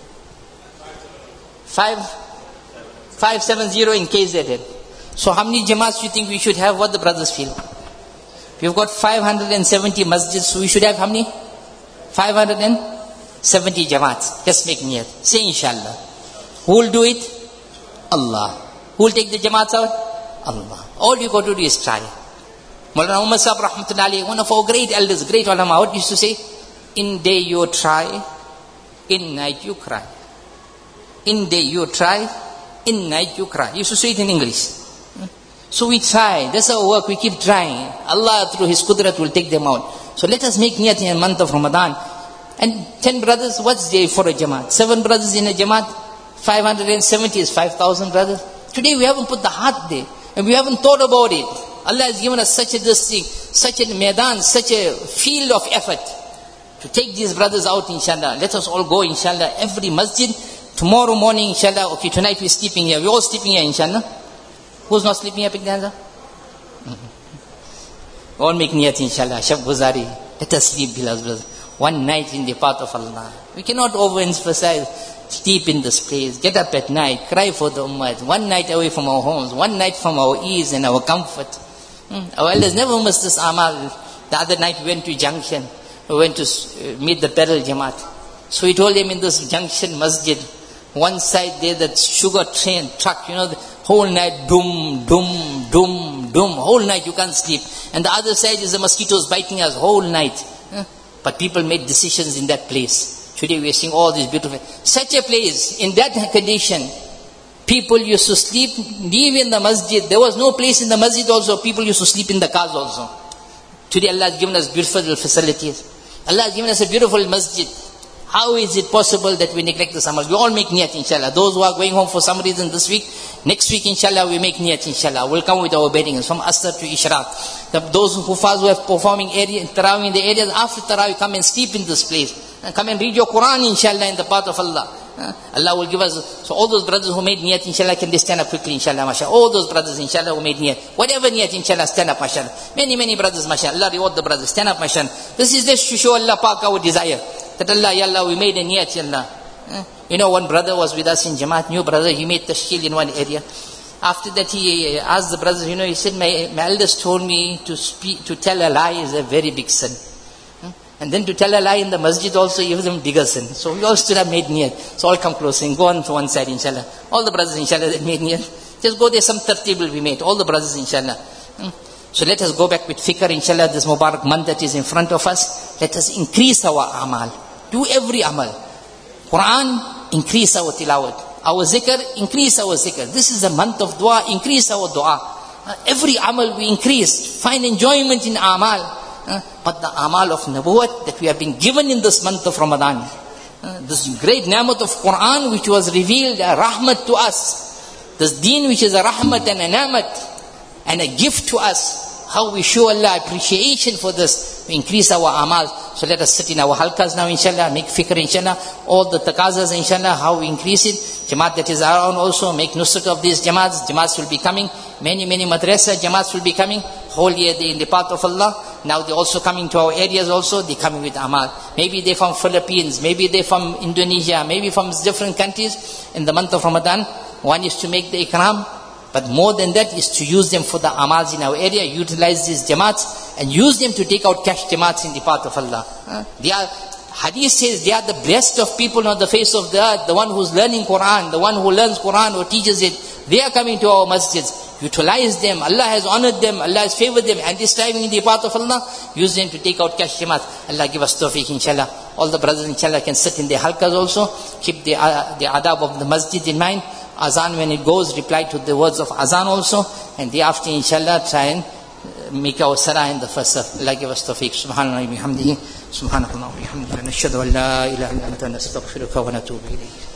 Five? Five, seven, zero in K Z N. So how many jamaats do you think we should have? What the brothers feel? We've got five hundred seventy masjids, so we should have how many? five hundred seventy jamaats. Just make niyat. Say inshallah. Who will do it? Allah. Who will take the jamaats out? Allah. All you got to do is try. Maulana Umar Sahib Rahmatullahi, one of our great elders, great ulama, what used to say? In day you try, in night you cry. In day you try, in night you cry. You used to say it in English. So we try. That's our work. We keep trying. Allah through His qudrat will take them out. So let us make niyat in a month of Ramadan. And ten brothers, what's there for a jamaat? Seven brothers in a jamaat. five hundred seventy is five thousand brothers. Today we haven't put the heart there. And we haven't thought about it. Allah has given us such a this thing, such a maidan, such a field of effort to take these brothers out, inshallah. Let us all go, inshallah. Every masjid, tomorrow morning, inshallah. Okay, tonight we're sleeping here. We're all sleeping here, inshallah. Who's not sleeping here? Pick the hands up. Mm-hmm. All make niyat, inshallah. Shab Guzari. Let us sleep, beloved brothers. One night in the path of Allah. We cannot overemphasize. Sleep in this place, get up at night, cry for the ummah. One night away from our homes, one night from our ease and our comfort. Hmm. Our elders never missed this amal. The other night we went to Junction, we went to meet the Pedal Jamaat. So we told them in this Junction masjid, one side there that sugar train, truck, you know, the whole night, doom, doom, doom, doom, whole night you can't sleep. And the other side is the mosquitoes biting us whole night. Hmm. But people made decisions in that place. Today we are seeing all these beautiful, such a place, in that condition, people used to sleep, live in the masjid. There was no place in the masjid also. People used to sleep in the cars also. Today Allah has given us beautiful facilities. Allah has given us a beautiful masjid. How is it possible that we neglect the summers? We all make niyat, inshallah. Those who are going home for some reason this week, next week, inshallah, we make niyat, inshallah. We'll come with our beddings from Asr to Ishraq. The, those who fast who are performing area, Tarawih in the areas, after Tarawih, come and sleep in this place. And come and read your Quran, inshallah, in the path of Allah. Uh, Allah will give us, so all those brothers who made niyat, inshallah, can they stand up quickly, inshallah, mashallah. All those brothers, inshallah, who made niyat. Whatever niyat, inshallah, stand up, mashallah. Many, many brothers, mashallah. Allah reward the brothers. Stand up, mashallah. This is just to show Allah Pak our desire. That Allah, Ya Allah, we made a niyat, Ya Allah. Uh, you know, one brother was with us in Jamaat, new brother, he made tashkil in one area. After that, he asked the brothers, you know, he said, my, my elders told me to speak, to tell a lie is a very big sin. And then to tell a lie in the masjid also even bigger sin. So we all stood up, made niyat. So all come close and go on to one side, inshallah. All the brothers, inshallah, that made niyat. Just go there, some tartib will be made. All the brothers, inshallah. Hmm. So let us go back with fikr, inshallah, this Mubarak month that is in front of us. Let us increase our amal. Do every amal. Quran, increase our tilawat. Our zikr, increase our zikr. This is a month of dua, increase our dua. Uh, every amal we increase. Find enjoyment in amal. Uh, but the amal of nabuwat that we have been given in this month of Ramadan, uh, this great ni'mat of Quran which was revealed, a rahmat to us, This deen which is a rahmat and a ni'mat and a gift to us. How we show Allah appreciation for this. We increase our amal. So let us sit in our halkas now, inshallah. Make fikr, inshallah. All the taqazas, inshallah. How we increase it. Jamaat that is around also. Make nusrat of these jamaats. Jamaats will be coming. Many, many madrasa jamaats will be coming. Whole year they in the path of Allah. Now they're also coming to our areas also. They're coming with amal. Maybe they're from Philippines. Maybe they're from Indonesia. Maybe from different countries. In the month of Ramadan, one is to make the ikram. But more than that is to use them for the amals in our area, utilize these jamaats and use them to take out cash jamaats in the path of Allah. Huh? They are, hadith says they are the blessed of people on the face of the earth, the one who's learning Quran, the one who learns Quran or teaches it. They are coming to our masjids. Utilize them. Allah has honored them. Allah has favored them. And this striving in the path of Allah, use them to take out cash jamaats. Allah give us tawfiq, inshallah. All the brothers, inshallah, can sit in their halkas also. Keep the, uh, the adab of the masjid in mind. Azan, when it goes, reply to the words of Azan also. And thereafter, inshallah, try and make our salah in the first saf. Allah give us tawfiq. Subhanallah wa bihamdihi. Subhanallah wa bihamdihi. Nashhadu an la ilaha illa anta nastaghfiruka wa natubu ilayk.